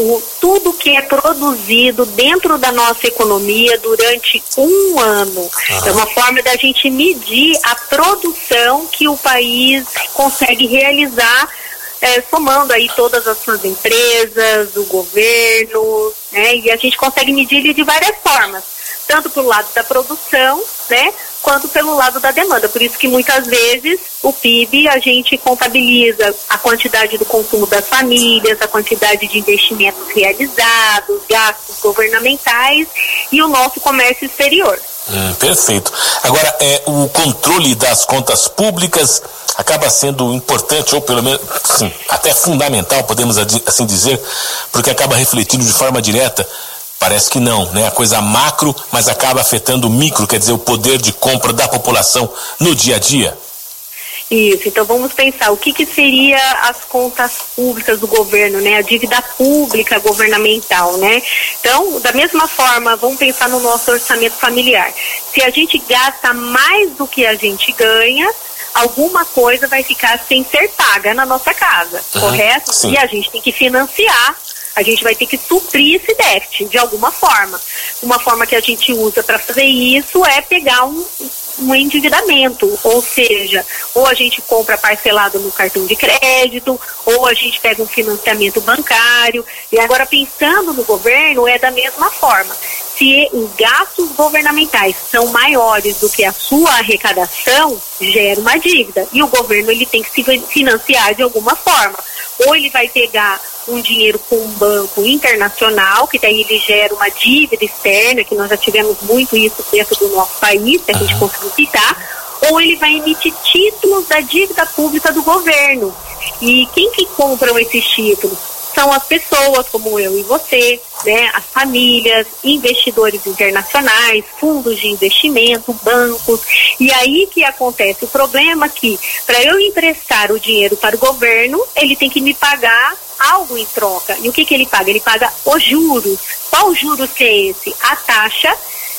tudo que é produzido dentro da nossa economia durante um ano. É uma forma da gente medir a produção que o país consegue realizar, somando aí todas as suas empresas, o governo, né? E a gente consegue medir ele de várias formas, tanto pelo lado da produção, né, quanto pelo lado da demanda. Por isso que muitas vezes o PIB a gente contabiliza a quantidade do consumo das famílias, a quantidade de investimentos realizados, gastos governamentais e o nosso comércio exterior. Perfeito. Agora, o controle das contas públicas acaba sendo importante, ou pelo menos, sim, até fundamental, podemos assim dizer, porque acaba refletindo de forma direta. Parece que não, né? A coisa macro, mas acaba afetando o micro, quer dizer, o poder de compra da população no dia a dia. Isso, então vamos pensar o que seria as contas públicas do governo, né? A dívida pública governamental, né? Então, da mesma forma, vamos pensar no nosso orçamento familiar. Se a gente gasta mais do que a gente ganha, alguma coisa vai ficar sem ser paga na nossa casa, correto? Sim. E a gente tem que financiar. A gente vai ter que suprir esse déficit de alguma forma. Uma forma que a gente usa para fazer isso é pegar um endividamento, ou seja, ou a gente compra parcelado no cartão de crédito, ou a gente pega um financiamento bancário. E agora, pensando no governo, é da mesma forma. Se os gastos governamentais são maiores do que a sua arrecadação, gera uma dívida. E o governo ele tem que se financiar de alguma forma. Ou ele vai pegar um dinheiro com um banco internacional, que daí ele gera uma dívida externa, que nós já tivemos muito isso dentro do nosso país, que a gente conseguiu quitar, ou ele vai emitir títulos da dívida pública do governo. E quem que compram esses títulos? São as pessoas como eu e você, né? As famílias, investidores internacionais, fundos de investimento, bancos. E aí que acontece o problema que, para eu emprestar o dinheiro para o governo, ele tem que me pagar algo em troca. E o que ele paga? Ele paga os juros. Qual juros que é esse? A taxa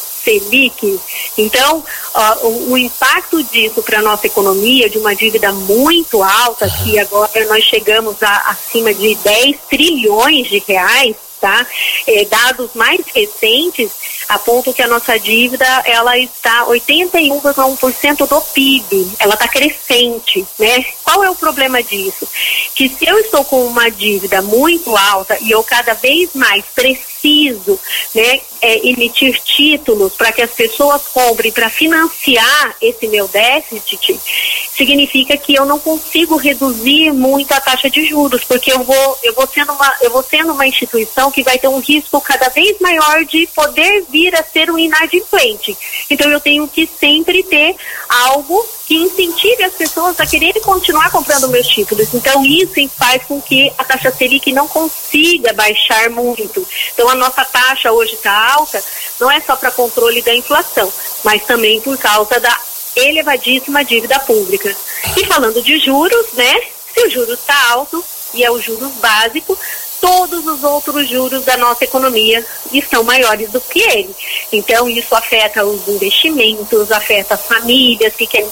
Selic. Então, o impacto disso para a nossa economia, de uma dívida muito alta, que agora nós chegamos acima de 10 trilhões de reais, tá? Dados mais recentes apontam que a nossa dívida ela está 81,1% do PIB, ela está crescente, né? Qual é o problema disso? Que se eu estou com uma dívida muito alta e eu cada vez mais preciso preciso, né, emitir títulos para que as pessoas comprem para financiar esse meu déficit, significa que eu não consigo reduzir muito a taxa de juros, porque eu vou sendo uma instituição que vai ter um risco cada vez maior de poder vir a ser um inadimplente. Então eu tenho que sempre ter algo que incentive as pessoas a quererem continuar comprando meus títulos. Então isso faz com que a taxa Selic não consiga baixar muito. Então a nossa taxa hoje está alta, não é só para controle da inflação, mas também por causa da elevadíssima dívida pública. E falando de juros, né? Se o juros está alto, e é o juros básico, todos os outros juros da nossa economia estão maiores do que ele. Então isso afeta os investimentos, afeta as famílias que querem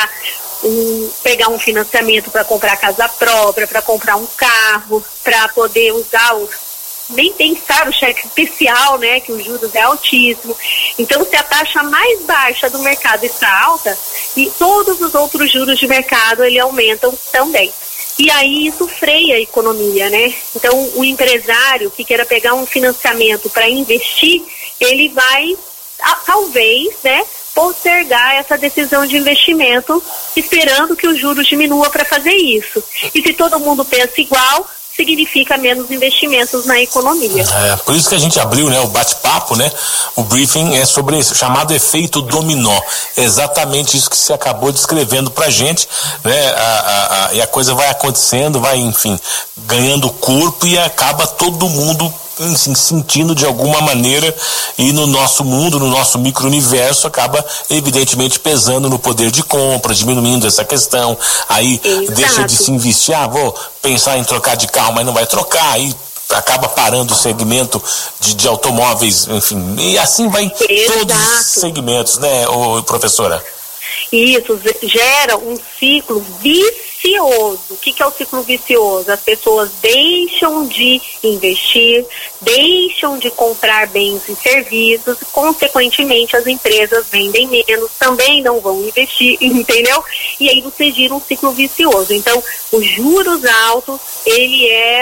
pegar um financiamento para comprar casa própria, para comprar um carro, para poder usar nem pensar o cheque especial, né, que os juros é altíssimo. Então, se a taxa mais baixa do mercado está alta, e todos os outros juros de mercado, ele aumentam também. E aí isso freia a economia, né? Então, o empresário que queira pegar um financiamento para investir, ele vai, talvez, né, postergar essa decisão de investimento, esperando que os juros diminuam para fazer isso. E se todo mundo pensa igual, significa menos investimentos na economia. Por isso que a gente abriu, né, o bate-papo, né? O briefing é sobre esse chamado efeito dominó. É exatamente isso que você acabou descrevendo pra gente, né? E a coisa vai acontecendo, vai, enfim, ganhando corpo e acaba todo mundo sentindo de alguma maneira, e no nosso mundo, no nosso micro-universo, acaba evidentemente pesando no poder de compra, diminuindo essa questão, aí Exato. Deixa de se investir, vou pensar em trocar de carro, mas não vai trocar, aí acaba parando o segmento de automóveis, enfim, e assim vai todos os segmentos, né, professora? Isso gera um ciclo vicioso. O que é o ciclo vicioso? As pessoas deixam de investir, deixam de comprar bens e serviços, consequentemente as empresas vendem menos, também não vão investir, entendeu? E aí você gira um ciclo vicioso. Então, os juros altos, ele é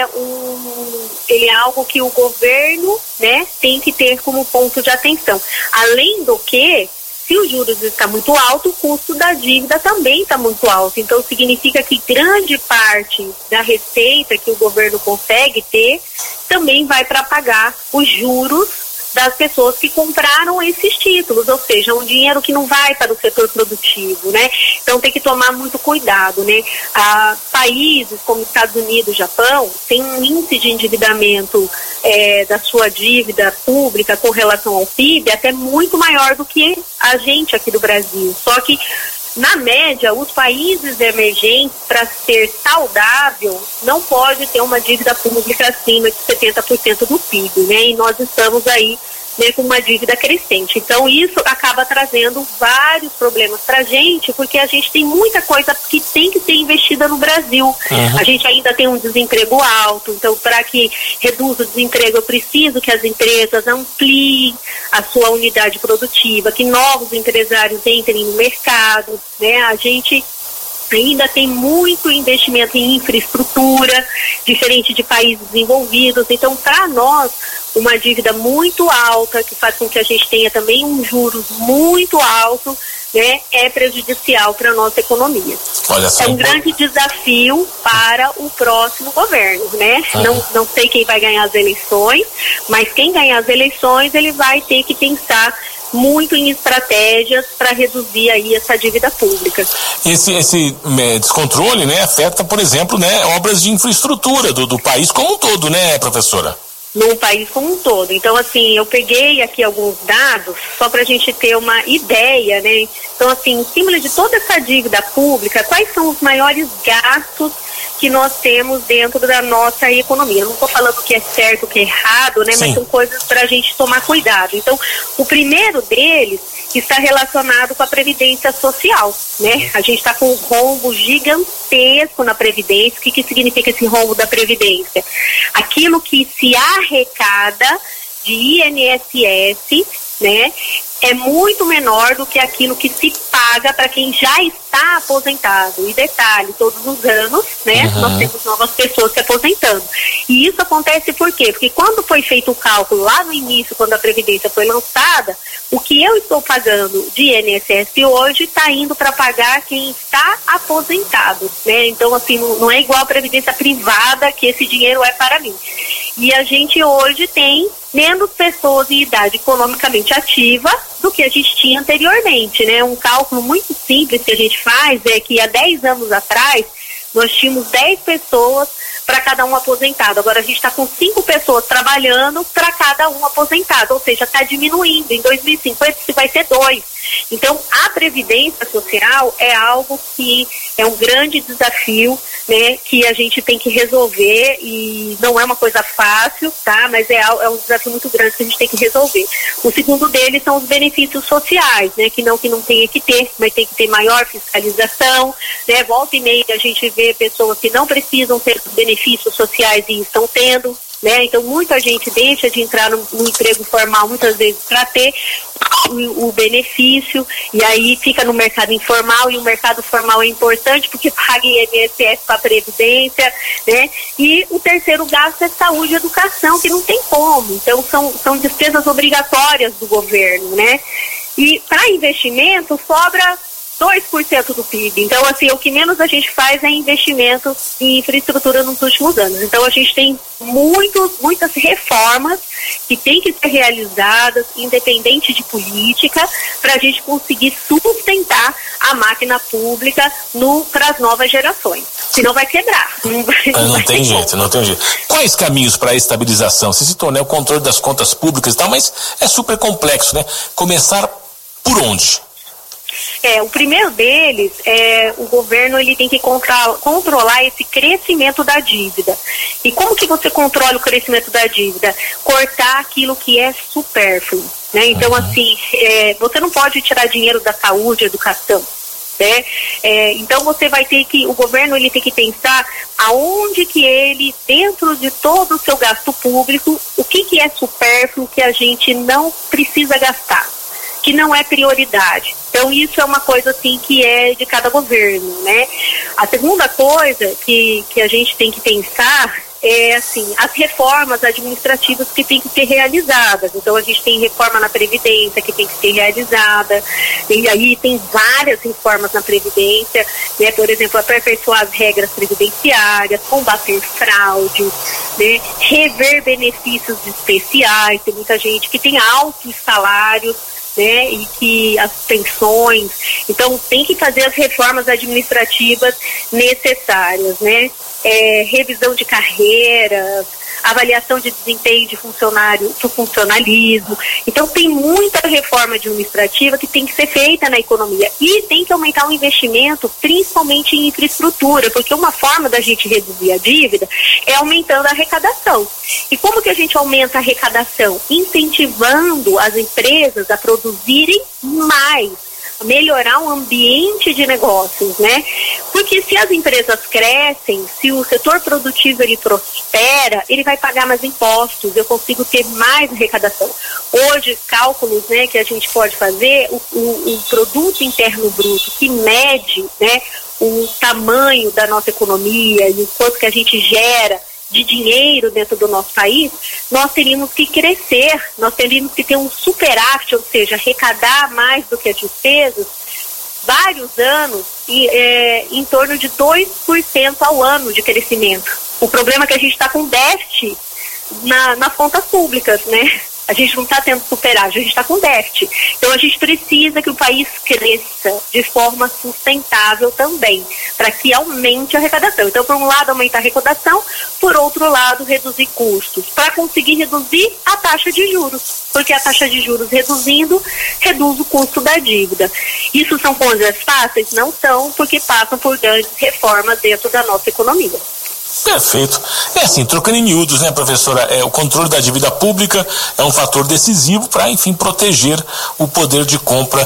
algo que o governo, né, tem que ter como ponto de atenção. Além do que, se os juros está muito alto, o custo da dívida também está muito alto. Então, significa que grande parte da receita que o governo consegue ter também vai para pagar os juros das pessoas que compraram esses títulos, ou seja, um dinheiro que não vai para o setor produtivo, né? Então tem que tomar muito cuidado, né? Países como Estados Unidos, Japão, tem um índice de endividamento da sua dívida pública com relação ao PIB até muito maior do que a gente aqui do Brasil. Só que na média, os países emergentes, para ser saudável, não pode ter uma dívida pública acima de 70% do PIB, né? E nós estamos aí, né, com uma dívida crescente. Então, isso acaba trazendo vários problemas para a gente, porque a gente tem muita coisa que tem que ser investida no Brasil. Uhum. A gente ainda tem um desemprego alto, então, para que reduza o desemprego, eu preciso que as empresas ampliem a sua unidade produtiva, que novos empresários entrem no mercado, né? A gente ainda tem muito investimento em infraestrutura, diferente de países desenvolvidos. Então, para nós, uma dívida muito alta, que faz com que a gente tenha também um juros muito alto, né, é prejudicial para a nossa economia. Olha só, é um grande desafio para o próximo governo, né? Não sei quem vai ganhar as eleições, mas quem ganhar as eleições, ele vai ter que pensar muito em estratégias para reduzir aí essa dívida pública. Esse descontrole, né, afeta, por exemplo, né, obras de infraestrutura do país como um todo, né, professora? No país como um todo. Então, assim, eu peguei aqui alguns dados só para a gente ter uma ideia, né? Então, assim, em cima de toda essa dívida pública, quais são os maiores gastos que nós temos dentro da nossa economia? Eu não estou falando que é certo, que é errado, né? Sim. Mas são coisas para a gente tomar cuidado. Então, o primeiro deles está relacionado com a Previdência Social, né? A gente está com um rombo gigantesco na Previdência. O que significa esse rombo da Previdência? Aquilo que se arrecada de INSS né, é muito menor do que aquilo que se paga para quem já está aposentado. E detalhe, todos os anos, né, nós temos novas pessoas se aposentando. E isso acontece por quê? Porque quando foi feito o cálculo lá no início, quando a Previdência foi lançada, o que eu estou pagando de INSS hoje está indo para pagar quem está aposentado, né? Então, assim, não é igual a Previdência privada, que esse dinheiro é para mim. E a gente hoje tem menos pessoas em idade economicamente ativa do que a gente tinha anteriormente, né? Um cálculo muito simples que a gente faz é que há 10 anos atrás nós tínhamos 10 pessoas para cada um aposentado. Agora a gente está com 5 pessoas trabalhando para cada um aposentado, ou seja, está diminuindo. Em 2050 vai ser 2. Então, a Previdência Social é algo que é um grande desafio, né, que a gente tem que resolver, e não é uma coisa fácil, tá? Mas é um desafio muito grande que a gente tem que resolver. O segundo deles são os benefícios sociais, né, que não tenha que ter, mas tem que ter maior fiscalização, né? Volta e meia a gente vê pessoas que não precisam ter benefícios sociais e estão tendo, né? Então muita gente deixa de entrar no emprego formal muitas vezes para ter o benefício, e aí fica no mercado informal, e o mercado formal é importante porque paga INSS para a Previdência, né? E o terceiro gasto é saúde e educação, que não tem como. Então são despesas obrigatórias do governo, né? E para investimento sobra 2% do PIB. Então, assim, o que menos a gente faz é investimento em infraestrutura nos últimos anos. Então, a gente tem muitas reformas que têm que ser realizadas, independente de política, para a gente conseguir sustentar a máquina pública para as novas gerações. Senão vai quebrar. Não tem jeito. Quais caminhos para a estabilização? Se tornar o controle das contas públicas e tal, mas é super complexo, né? Começar por onde? O primeiro deles é o governo, ele tem que controlar esse crescimento da dívida. E como que você controla o crescimento da dívida? Cortar aquilo que é supérfluo, né? Então, assim, você não pode tirar dinheiro da saúde, educação, né? Então o governo ele tem que pensar aonde que ele, dentro de todo o seu gasto público, o que é supérfluo, que a gente não precisa gastar, que não é prioridade. Então isso é uma coisa assim que é de cada governo, né? A segunda coisa que a gente tem que pensar é assim, as reformas administrativas que tem que ser realizadas. Então a gente tem reforma na Previdência que tem que ser realizada, e aí tem várias reformas na Previdência, né? Por exemplo, aperfeiçoar as regras previdenciárias, combater fraude, né? Rever benefícios especiais. Tem muita gente que tem altos salários, né, e que as pensões, então tem que fazer as reformas administrativas necessárias, né? Revisão de carreiras, avaliação de desempenho de funcionário, do funcionalismo. Então tem muita reforma administrativa que tem que ser feita na economia, e tem que aumentar o investimento, principalmente em infraestrutura, porque uma forma da gente reduzir a dívida é aumentando a arrecadação. E como que a gente aumenta a arrecadação? Incentivando as empresas a produzirem mais, melhorar o ambiente de negócios, né? Porque se as empresas crescem, se o setor produtivo ele prospera, ele vai pagar mais impostos, eu consigo ter mais arrecadação. Hoje, cálculos, né, que a gente pode fazer, o produto interno bruto, que mede, né, o tamanho da nossa economia e o quanto que a gente gera de dinheiro dentro do nosso país, nós teríamos que crescer, nós teríamos que ter um superávit, ou seja, arrecadar mais do que as despesas, vários anos, e em torno de 2% ao ano de crescimento. O problema é que a gente está com déficit nas contas públicas, né? A gente não está tendo superávit, a gente está com déficit. Então a gente precisa que o país cresça de forma sustentável também, para que aumente a arrecadação. Então, por um lado, aumentar a arrecadação, por outro lado, reduzir custos, para conseguir reduzir a taxa de juros, porque a taxa de juros reduzindo, reduz o custo da dívida. Isso são coisas fáceis? Não são, porque passam por grandes reformas dentro da nossa economia. Perfeito. Assim, trocando em miúdos, né, professora, o controle da dívida pública é um fator decisivo para, enfim, proteger o poder de compra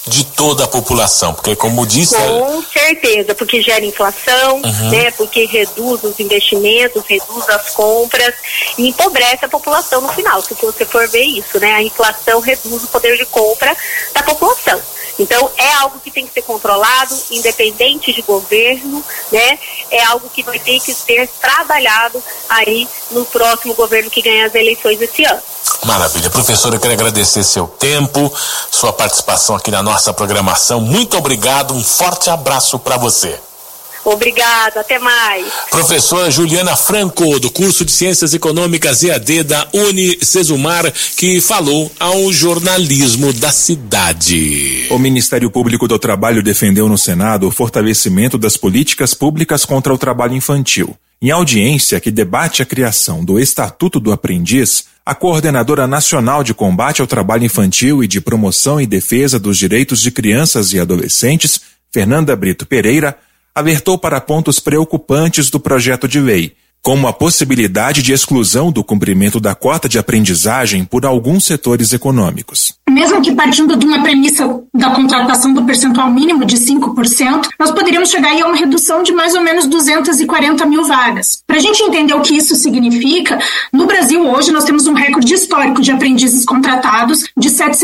de toda a população, porque como disse... Com certeza, porque gera inflação, né, porque reduz os investimentos, reduz as compras e empobrece a população no final, se você for ver isso, né, a inflação reduz o poder de compra da população. Então, é algo que tem que ser controlado, independente de governo, né? É algo que vai ter que ser trabalhado aí no próximo governo que ganhar as eleições esse ano. Maravilha. Professora, eu quero agradecer seu tempo, sua participação aqui na nossa programação. Muito obrigado, um forte abraço para você. Obrigada, até mais. Professora Juliana Franco, do curso de Ciências Econômicas EAD da Unicesumar, que falou ao jornalismo da cidade. O Ministério Público do Trabalho defendeu no Senado o fortalecimento das políticas públicas contra o trabalho infantil. Em audiência que debate a criação do Estatuto do Aprendiz, a Coordenadora Nacional de Combate ao Trabalho Infantil e de Promoção e Defesa dos Direitos de Crianças e Adolescentes, Fernanda Brito Pereira, alertou para pontos preocupantes do projeto de lei, como a possibilidade de exclusão do cumprimento da cota de aprendizagem por alguns setores econômicos. Mesmo que partindo de uma premissa da contratação do percentual mínimo de 5%, nós poderíamos chegar aí a uma redução de mais ou menos 240 mil vagas. Para a gente entender o que isso significa, no Brasil hoje nós temos um recorde histórico de aprendizes contratados de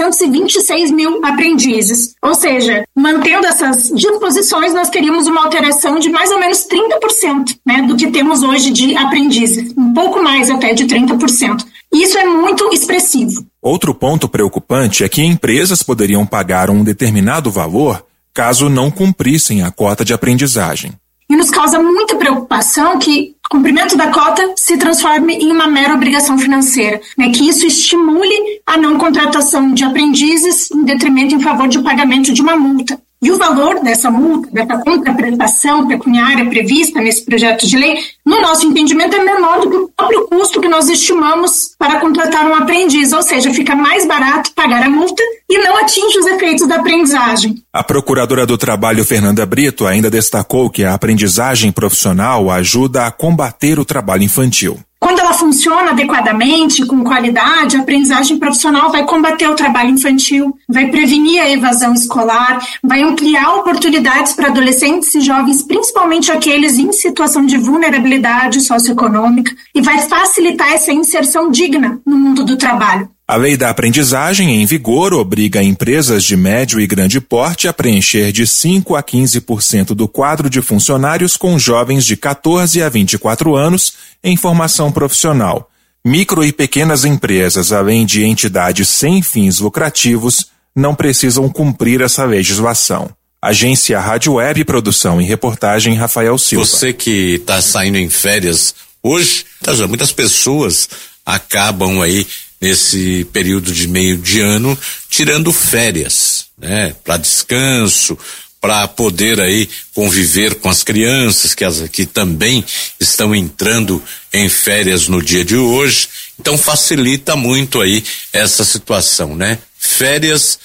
726 mil aprendizes. Ou seja, mantendo essas disposições, nós teríamos uma alteração de mais ou menos 30%, né, do que temos hoje de aprendizes, um pouco mais até de 30%. Isso é muito expressivo. Outro ponto preocupante é que empresas poderiam pagar um determinado valor caso não cumprissem a cota de aprendizagem. E nos causa muita preocupação que o cumprimento da cota se transforme em uma mera obrigação financeira, né? Que isso estimule a não contratação de aprendizes em detrimento em favor de pagamento de uma multa. E o valor dessa multa, dessa contraprestação pecuniária prevista nesse projeto de lei, no nosso entendimento, é menor do que o próprio custo que nós estimamos para contratar um aprendiz, ou seja, fica mais barato pagar a multa e não atinge os efeitos da aprendizagem. A Procuradora do Trabalho, Fernanda Brito, ainda destacou que a aprendizagem profissional ajuda a combater o trabalho infantil. Quando ela funciona adequadamente, com qualidade, a aprendizagem profissional vai combater o trabalho infantil, vai prevenir a evasão escolar, vai ampliar oportunidades para adolescentes e jovens, principalmente aqueles em situação de vulnerabilidade socioeconômica, e vai facilitar essa inserção digna no mundo do trabalho. A lei da aprendizagem em vigor obriga empresas de médio e grande porte a preencher de 5% a 15% do quadro de funcionários com jovens de 14 a 24 anos em formação profissional. Micro e pequenas empresas, além de entidades sem fins lucrativos, não precisam cumprir essa legislação. Agência Rádio Web, produção e reportagem Rafael Silva. Você que está saindo em férias hoje, muitas pessoas acabam aí nesse período de meio de ano, tirando férias, né, para descanso, para poder aí conviver com as crianças que também estão entrando em férias no dia de hoje. Então facilita muito aí essa situação, né? Férias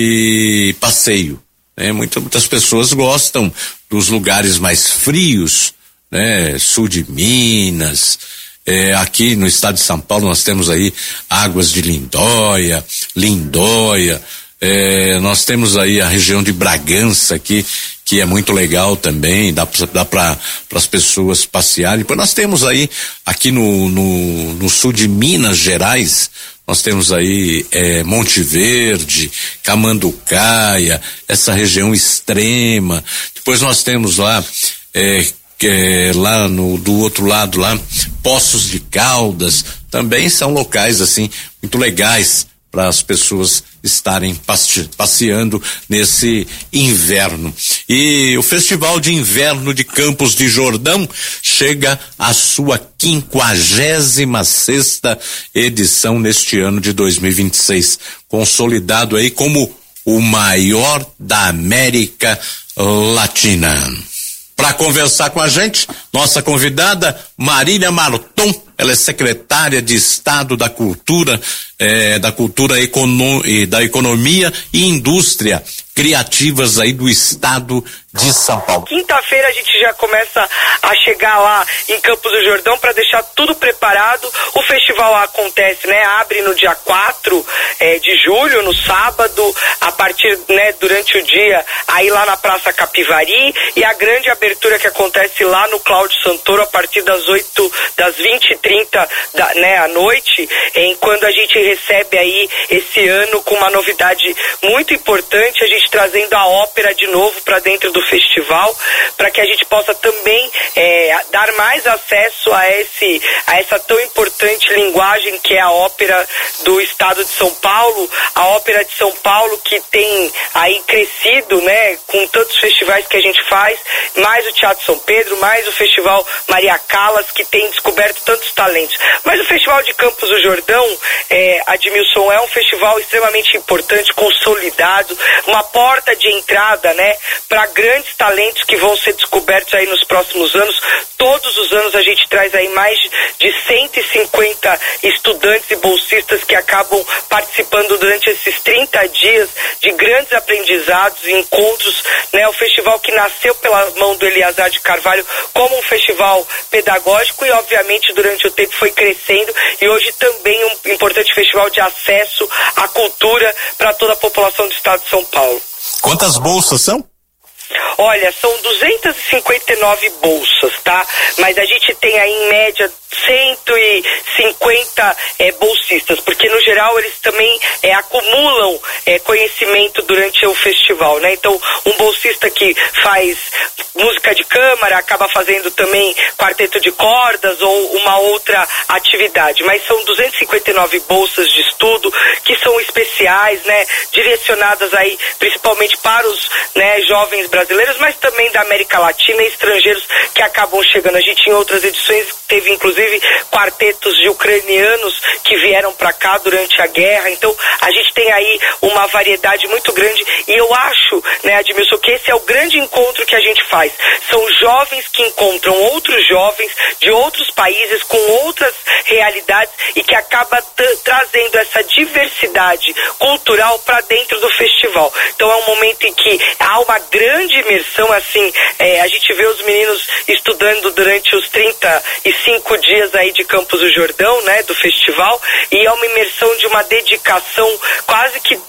e passeio, né? Muitas pessoas gostam dos lugares mais frios, né? Sul de Minas. Aqui no estado de São Paulo nós temos aí Águas de Lindóia, nós temos aí a região de Bragança aqui, que é muito legal também, dá para as pessoas passearem. Depois nós temos aí, aqui no sul de Minas Gerais, nós temos aí Monte Verde, Camanducaia, essa região extrema. Depois nós temos lá lá do outro lado lá, Poços de Caldas, também são locais assim muito legais para as pessoas estarem passeando nesse inverno. E o Festival de Inverno de Campos de Jordão chega à sua 56ª edição neste ano de 2026, consolidado aí como o maior da América Latina. Para conversar com a gente, nossa convidada Marília Marton, ela é secretária de Estado da Cultura da cultura e da economia e indústria criativas aí do estado de São Paulo. Quinta-feira a gente já começa a chegar lá em Campos do Jordão para deixar tudo preparado. O festival acontece, né? Abre no dia 4 de julho, no sábado, a partir, né, durante o dia, aí lá na Praça Capivari, e a grande abertura que acontece lá no Cláudio Santoro a partir das 20h30 né, à noite, quando a gente recebe aí esse ano com uma novidade muito importante, a gente trazendo a ópera de novo para dentro do festival, para que a gente possa também dar mais acesso a essa tão importante linguagem que é a ópera do estado de São Paulo, a ópera de São Paulo que tem aí crescido, né, com tantos festivais que a gente faz, mais o Teatro São Pedro, mais o Festival Maria Callas, que tem descoberto tantos talentos. Mas o Festival de Campos do Jordão, Admilson, é um festival extremamente importante, consolidado, uma porta de entrada, né, para grandes talentos que vão ser descobertos aí nos próximos anos. Todos os anos a gente traz aí mais de 150 estudantes e bolsistas que acabam participando durante esses 30 dias de grandes aprendizados e encontros, né, o festival que nasceu pela mão do Eliazar de Carvalho como um festival pedagógico e obviamente durante o tempo foi crescendo e hoje também um importante festival de acesso à cultura para toda a população do estado de São Paulo. Quantas bolsas são? Olha, são 259 bolsas, tá? Mas a gente tem aí em média 150 bolsistas, porque no geral eles também acumulam conhecimento durante o festival, né? Então, um bolsista que faz música de câmara acaba fazendo também quarteto de cordas ou uma outra atividade, mas são 259 bolsas de estudo que são especiais, né? Direcionadas aí principalmente para os, né, jovens brasileiros, mas também da América Latina e estrangeiros que acabam chegando. A gente em outras edições teve inclusive quartetos de ucranianos que vieram para cá durante a guerra, então a gente tem aí uma variedade muito grande e eu acho, né, Admilson, que esse é o grande encontro que a gente faz. São jovens que encontram outros jovens de outros países com outras realidades e que acaba trazendo essa diversidade cultural para dentro do festival. Então é um momento em que há uma grande imersão, assim, a gente vê os meninos estudando durante os 35 dias aí de Campos do Jordão, né, do festival, e é uma imersão de uma dedicação quase que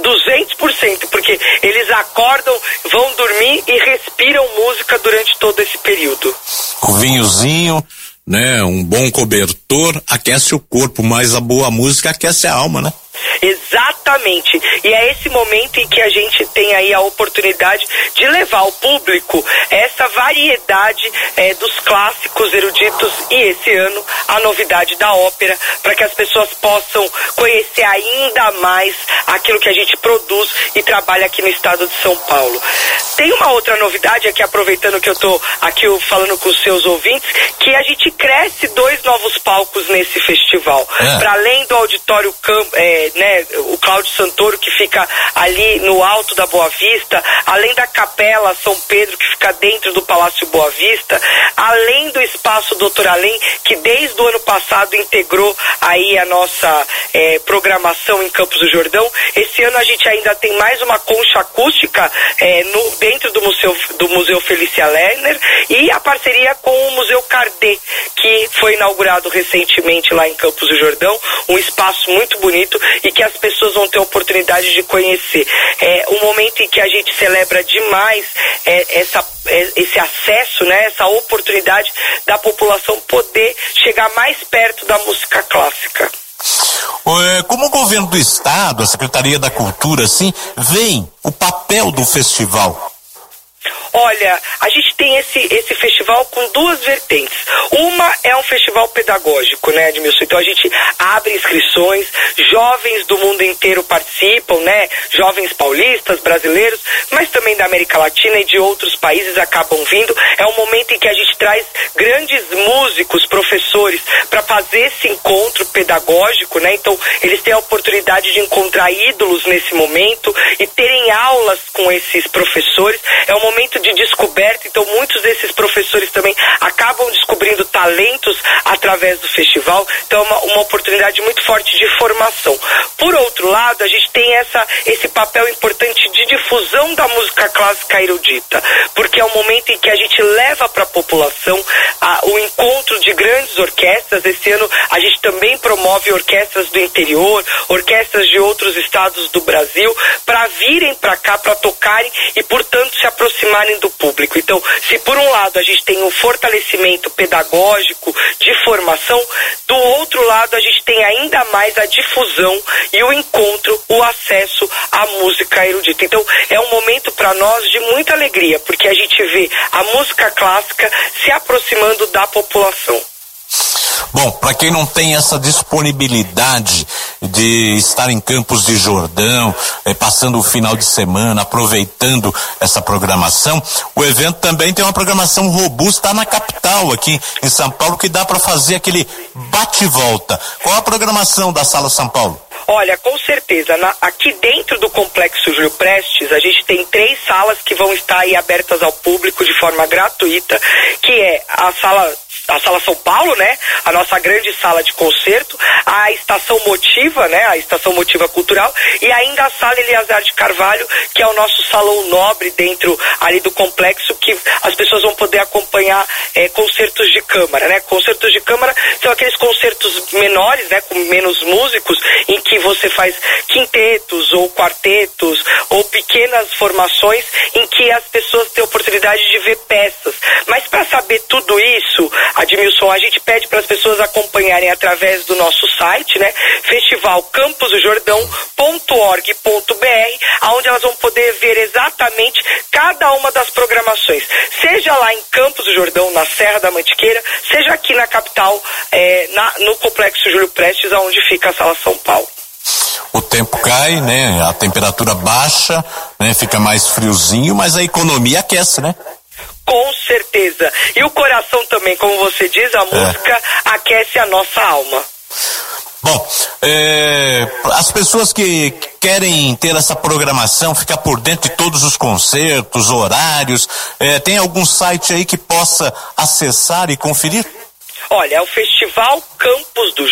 200%, porque eles acordam, vão dormir e respiram música durante todo esse período. O vinhozinho, né, um bom cobertor aquece o corpo, mas a boa música aquece a alma, né? Exatamente, e é esse momento em que a gente tem aí a oportunidade de levar ao público essa variedade dos clássicos eruditos e esse ano a novidade da ópera, para que as pessoas possam conhecer ainda mais aquilo que a gente produz e trabalha aqui no estado de São Paulo. Tem uma outra novidade aqui, aproveitando que eu estou aqui falando com os seus ouvintes, que a gente cresce 2 novos palcos nesse festival, para além do auditório né, o Cláudio Santoro, que fica ali no alto da Boa Vista, além da Capela São Pedro, que fica dentro do Palácio Boa Vista, além do Espaço Doutor Além, que desde o ano passado integrou aí a nossa programação em Campos do Jordão. Esse ano a gente ainda tem mais uma concha acústica dentro do Museu Felícia Lerner e a parceria com o Museu Cardé, que foi inaugurado recentemente lá em Campos do Jordão, um espaço muito bonito e que as pessoas vão ter a oportunidade de conhecer. É um momento em que a gente celebra demais esse acesso, né, essa oportunidade da população poder chegar mais perto da música clássica. Como o governo do estado, a Secretaria da Cultura, assim, vem o papel do festival? Olha, a gente tem esse festival com 2 vertentes. Uma é um festival pedagógico, né, Admilson? Então a gente abre inscrições, jovens do mundo inteiro participam, né? Jovens paulistas, brasileiros, mas também da América Latina e de outros países acabam vindo. É um momento em que a gente traz grandes músicos, professores, para fazer esse encontro pedagógico, né? Então eles têm a oportunidade de encontrar ídolos nesse momento e terem aulas com esses professores. É um momento de descoberta, então muitos desses professores também acabam descobrindo talentos através do festival. Então é uma oportunidade muito forte de formação. Por outro lado, a gente tem esse papel importante de difusão da música clássica erudita, porque é um momento em que a gente leva para a população o encontro de grandes orquestras. Esse ano a gente também promove orquestras do interior, orquestras de outros estados do Brasil, para virem para cá, para tocarem e, portanto, se aproximarem do público. Então, se por um lado a gente tem um fortalecimento pedagógico de formação, do outro lado a gente tem ainda mais a difusão e o encontro, o acesso à música erudita. Então, é um momento para nós de muita alegria, porque a gente vê a música clássica se aproximando da população. Bom, para quem não tem essa disponibilidade de estar em Campos de Jordão, passando o final de semana, aproveitando essa programação, o evento também tem uma programação robusta na capital, aqui em São Paulo, que dá para fazer aquele bate-volta. Qual a programação da Sala São Paulo? Olha, com certeza, aqui dentro do Complexo Júlio Prestes, a gente tem 3 salas que vão estar aí abertas ao público de forma gratuita, que é a Sala São Paulo, né? A nossa grande sala de concerto, a Estação Motiva, né? A Estação Motiva Cultural, e ainda a Sala Eliazar de Carvalho, que é o nosso salão nobre dentro ali do complexo, que as pessoas vão poder acompanhar concertos de câmara, né? Concertos de câmara são aqueles concertos menores, né? Com menos músicos, em que você faz quintetos ou quartetos ou pequenas formações em que as pessoas têm a oportunidade de ver peças. Mas para saber tudo isso, Admilson, a gente pede para as pessoas acompanharem através do nosso site, né? festivalcamposdojordão.org.br, onde elas vão poder ver exatamente cada uma das programações, seja lá em Campos do Jordão, na Serra da Mantiqueira, seja aqui na capital, no Complexo Júlio Prestes, onde fica a Sala São Paulo. O tempo cai, né? A temperatura baixa, né? Fica mais friozinho, mas a economia aquece, né? Com certeza. E o coração também, como você diz, a música aquece a nossa alma. Bom, as pessoas que querem ter essa programação, ficar por dentro de todos os concertos, horários, tem algum site aí que possa acessar e conferir? Olha, é o Festival Campos do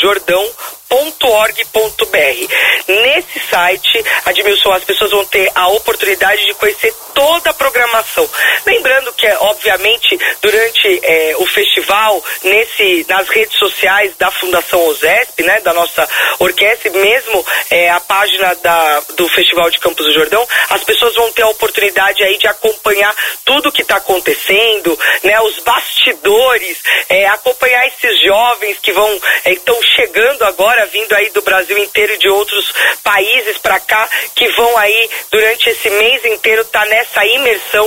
Jordão.org.br. Nesse site, Admilson, as pessoas vão ter a oportunidade de conhecer toda a programação. Lembrando que, obviamente, durante o festival, nas redes sociais da Fundação OSESP, né, da nossa orquestra, mesmo a página do Festival de Campos do Jordão, as pessoas vão ter a oportunidade aí de acompanhar tudo que está acontecendo, né, os bastidores, acompanhar esses jovens que estão chegando agora, vindo aí do Brasil inteiro e de outros países para cá, que vão aí durante esse mês inteiro estar nessa imersão,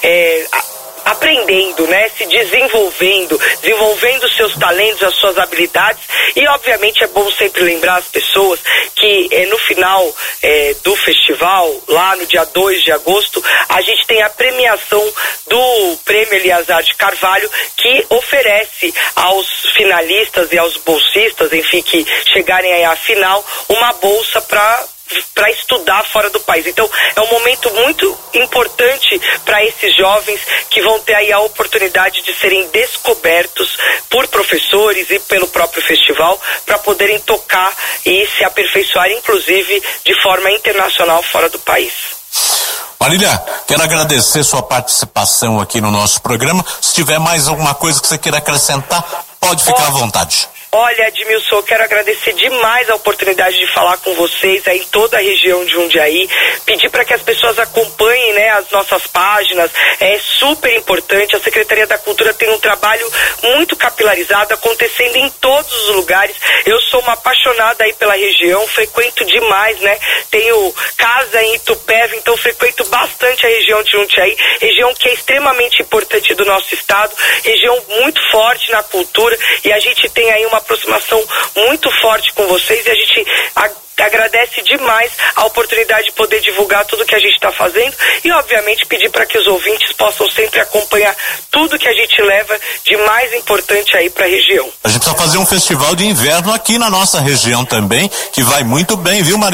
aprendendo, né, se desenvolvendo seus talentos, as suas habilidades. E obviamente é bom sempre lembrar as pessoas que no final do festival, lá no dia 2 de agosto, a gente tem a premiação do Prêmio Eliazar de Carvalho, que oferece aos finalistas e aos bolsistas, enfim, que chegarem aí à final, uma bolsa para estudar fora do país. Então, é um momento muito importante para esses jovens que vão ter aí a oportunidade de serem descobertos por professores e pelo próprio festival, para poderem tocar e se aperfeiçoar, inclusive, de forma internacional fora do país. Marília, quero agradecer sua participação aqui no nosso programa. Se tiver mais alguma coisa que você queira acrescentar, pode ficar à vontade. Olha, Admilson, eu quero agradecer demais a oportunidade de falar com vocês aí em toda a região de Jundiaí, pedir para que as pessoas acompanhem, né, as nossas páginas, é super importante. A Secretaria da Cultura tem um trabalho muito capilarizado, acontecendo em todos os lugares. Eu sou uma apaixonada aí pela região, frequento demais, né, tenho casa em Itupeva, então frequento bastante a região de Jundiaí, região que é extremamente importante do nosso estado, região muito forte na cultura, e a gente tem aí uma aproximação muito forte com vocês, e a gente agradece demais a oportunidade de poder divulgar tudo que a gente está fazendo, e obviamente pedir para que os ouvintes possam sempre acompanhar tudo que a gente leva de mais importante aí para a região. A gente precisa fazer um festival de inverno aqui na nossa região também, que vai muito bem, viu, Marília?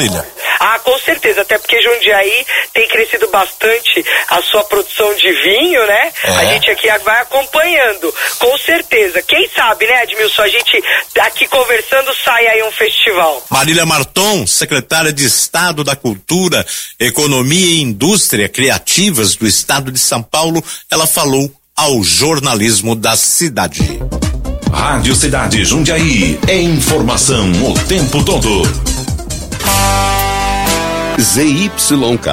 Ah, com certeza, até porque Jundiaí tem crescido bastante a sua produção de vinho, né? A gente aqui vai acompanhando, com certeza. Quem sabe, né, Edmilson, a gente aqui conversando sai aí um festival. Marília Marton, secretária de Estado da Cultura, Economia e Indústria Criativas do Estado de São Paulo, ela falou ao jornalismo da cidade. Rádio Cidade Jundiaí, é informação o tempo todo. ZYK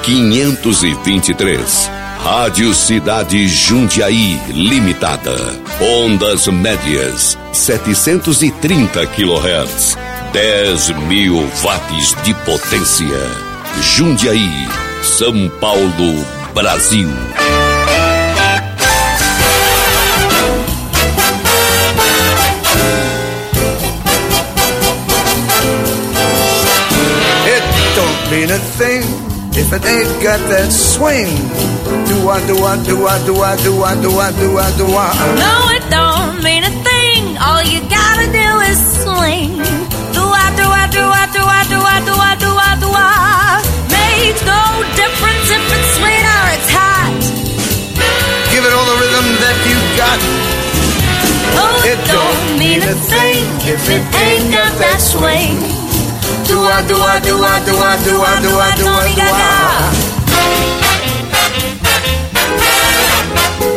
523, Rádio Cidade Jundiaí Limitada, ondas médias 730 kHz, 10.000 watts de potência. Jundiaí, São Paulo, Brasil. Mean a thing if it ain't got that swing. Do-a, do-a, do-a, do-a, do-a, do-a, do-a, do-a. No, it don't mean a thing. All you gotta do is swing. Do-a, do-a, do-a, do-a, do-a, do-a, do-a, do-a. Makes no difference if it's sweet or it's hot. Give it all the rhythm that you got. Oh, it don't mean a thing if it ain't got that swing. Do-a, do-a, do-a, do-a, do-a, do-a, do-a, do-a.